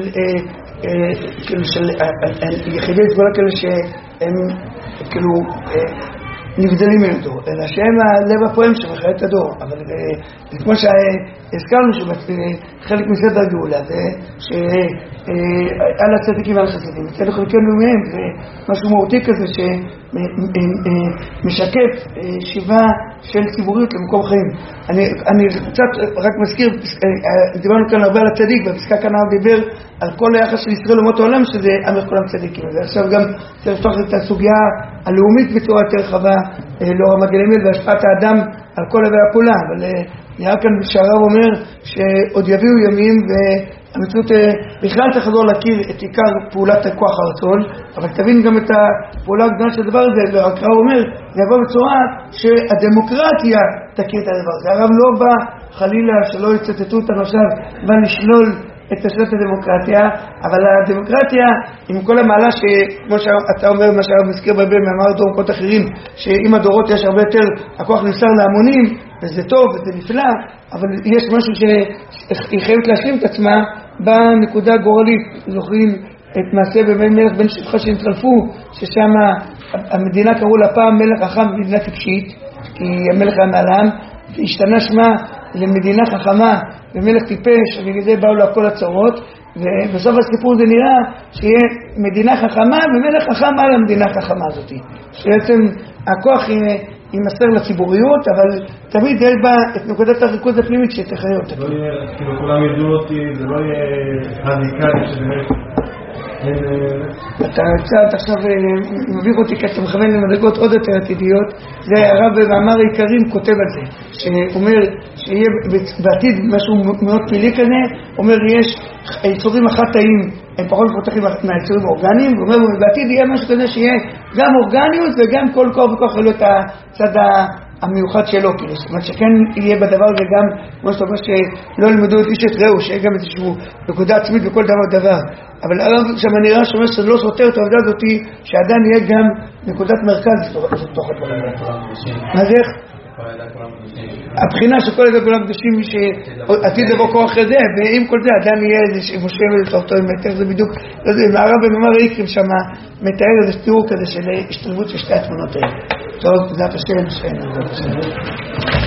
יחידי סגולה כאלה שהם כאילו נבדלים ממנו, אלא שהם הלב הפועם שמחיה את הדור. אבל כמו שהזכרנו שחלק מסדר גאולה זה שעל הצדיקים ועל חסדים אצלנו חלקנו מהם זה משהו מהותי כזה שמשקף שיבה של ציבוריות למקום חיים. אני קצת רק מזכיר, דיברנו כאן הרבה על הצדיק והפסקה כאן הוא דיבר על כל היחס של ישראל לאומות העולם שזה עמך כולם צדיקים. ועכשיו גם צריך לפתוח את הסוגיה הלאומית בצורה יותר רחבה לאור המגלמל והשפעת האדם על כל הווה הפעולה. אבל נראה כאן שהרב אומר שעוד יביאו ימים והמציאות בכלל תחזור להכיר את עיקר פעולת כוח הרצון, אבל תבין גם את הפעולה הגדולה של הדבר הזה, ורק הרב אומר, זה יבוא בצורה שהדמוקרטיה תכיר את הדבר הזה. הרב לא בא חלילה שלא יצטטו אותנו עכשיו ונשלול את השלט הדמוקרטיה, אבל הדמוקרטיה עם כל המעלה שכמו שאתה אומר, מה שהרב מזכיר בהרבה מאמר דור ומקומות אחרים, שעם הדורות יש הרבה יותר, הכוח נמסר להמונים, וזה טוב וזה נפלא, אבל יש משהו שהיא חייבת להשלים את עצמה בנקודה גורלית. זוכרים את מעשה בבן מלך בן שבחה שנטרפו, ששם המדינה קראו לה פעם מלך חכם במדינה טיפשית, כי המלך היה מעלם, והשתנה שמה למדינה חכמה ומלך טיפש, ובגלל באו לו כל הצרות, ובסוף הסיפור זה נראה שיהיה מדינה חכמה ומלך חכם על המדינה החכמה הזאת, שבעצם הכוח יימסר לציבוריות, אבל תמיד יש בה את נקודת הריכוז הפנימית שתחיה אותה. לא יהיה, כאילו כולם ידעו אותי, זה לא יהיה רדיקלי שבאמת אתה קצת עכשיו מביך אותי כי אתה מכוון למדרגות עוד יותר עתידיות. זה הרב במאמר העיקרים כותב על זה, שאומר שיהיה בעתיד משהו מאוד פלילי כזה, אומר יש היצורים החטאים הם פחות מפותחים מהיצורים האורגניים, ואומר בעתיד יהיה משהו כזה שיהיה גם אורגניות וגם כל כוח וכוח יהיה לו את הצד המיוחד שלו, כאילו, זאת אומרת שכן יהיה בדבר הזה גם, כמו שאתה אומר שלא ילמדו את איש את רעהו, שיהיה גם איזשהו נקודה עצמית בכל דבר. אבל הרב שם נראה שאומר שזה לא סותר את העובדה הזאת, שעדיין יהיה גם נקודת מרכז בתוך הדברים. מה זה איך? הבחינה שכל איזה כולם קדושים שעתיד לבוא כוח אחרי זה, ועם כל זה עדיין יהיה איזה משה ולתורתו עם מתאר, זה בדיוק, הרב במאמר העיקרים שם מתאר איזה תיאור כזה של השתלבות של שתי התמונות האלה. טוב, תודה השם,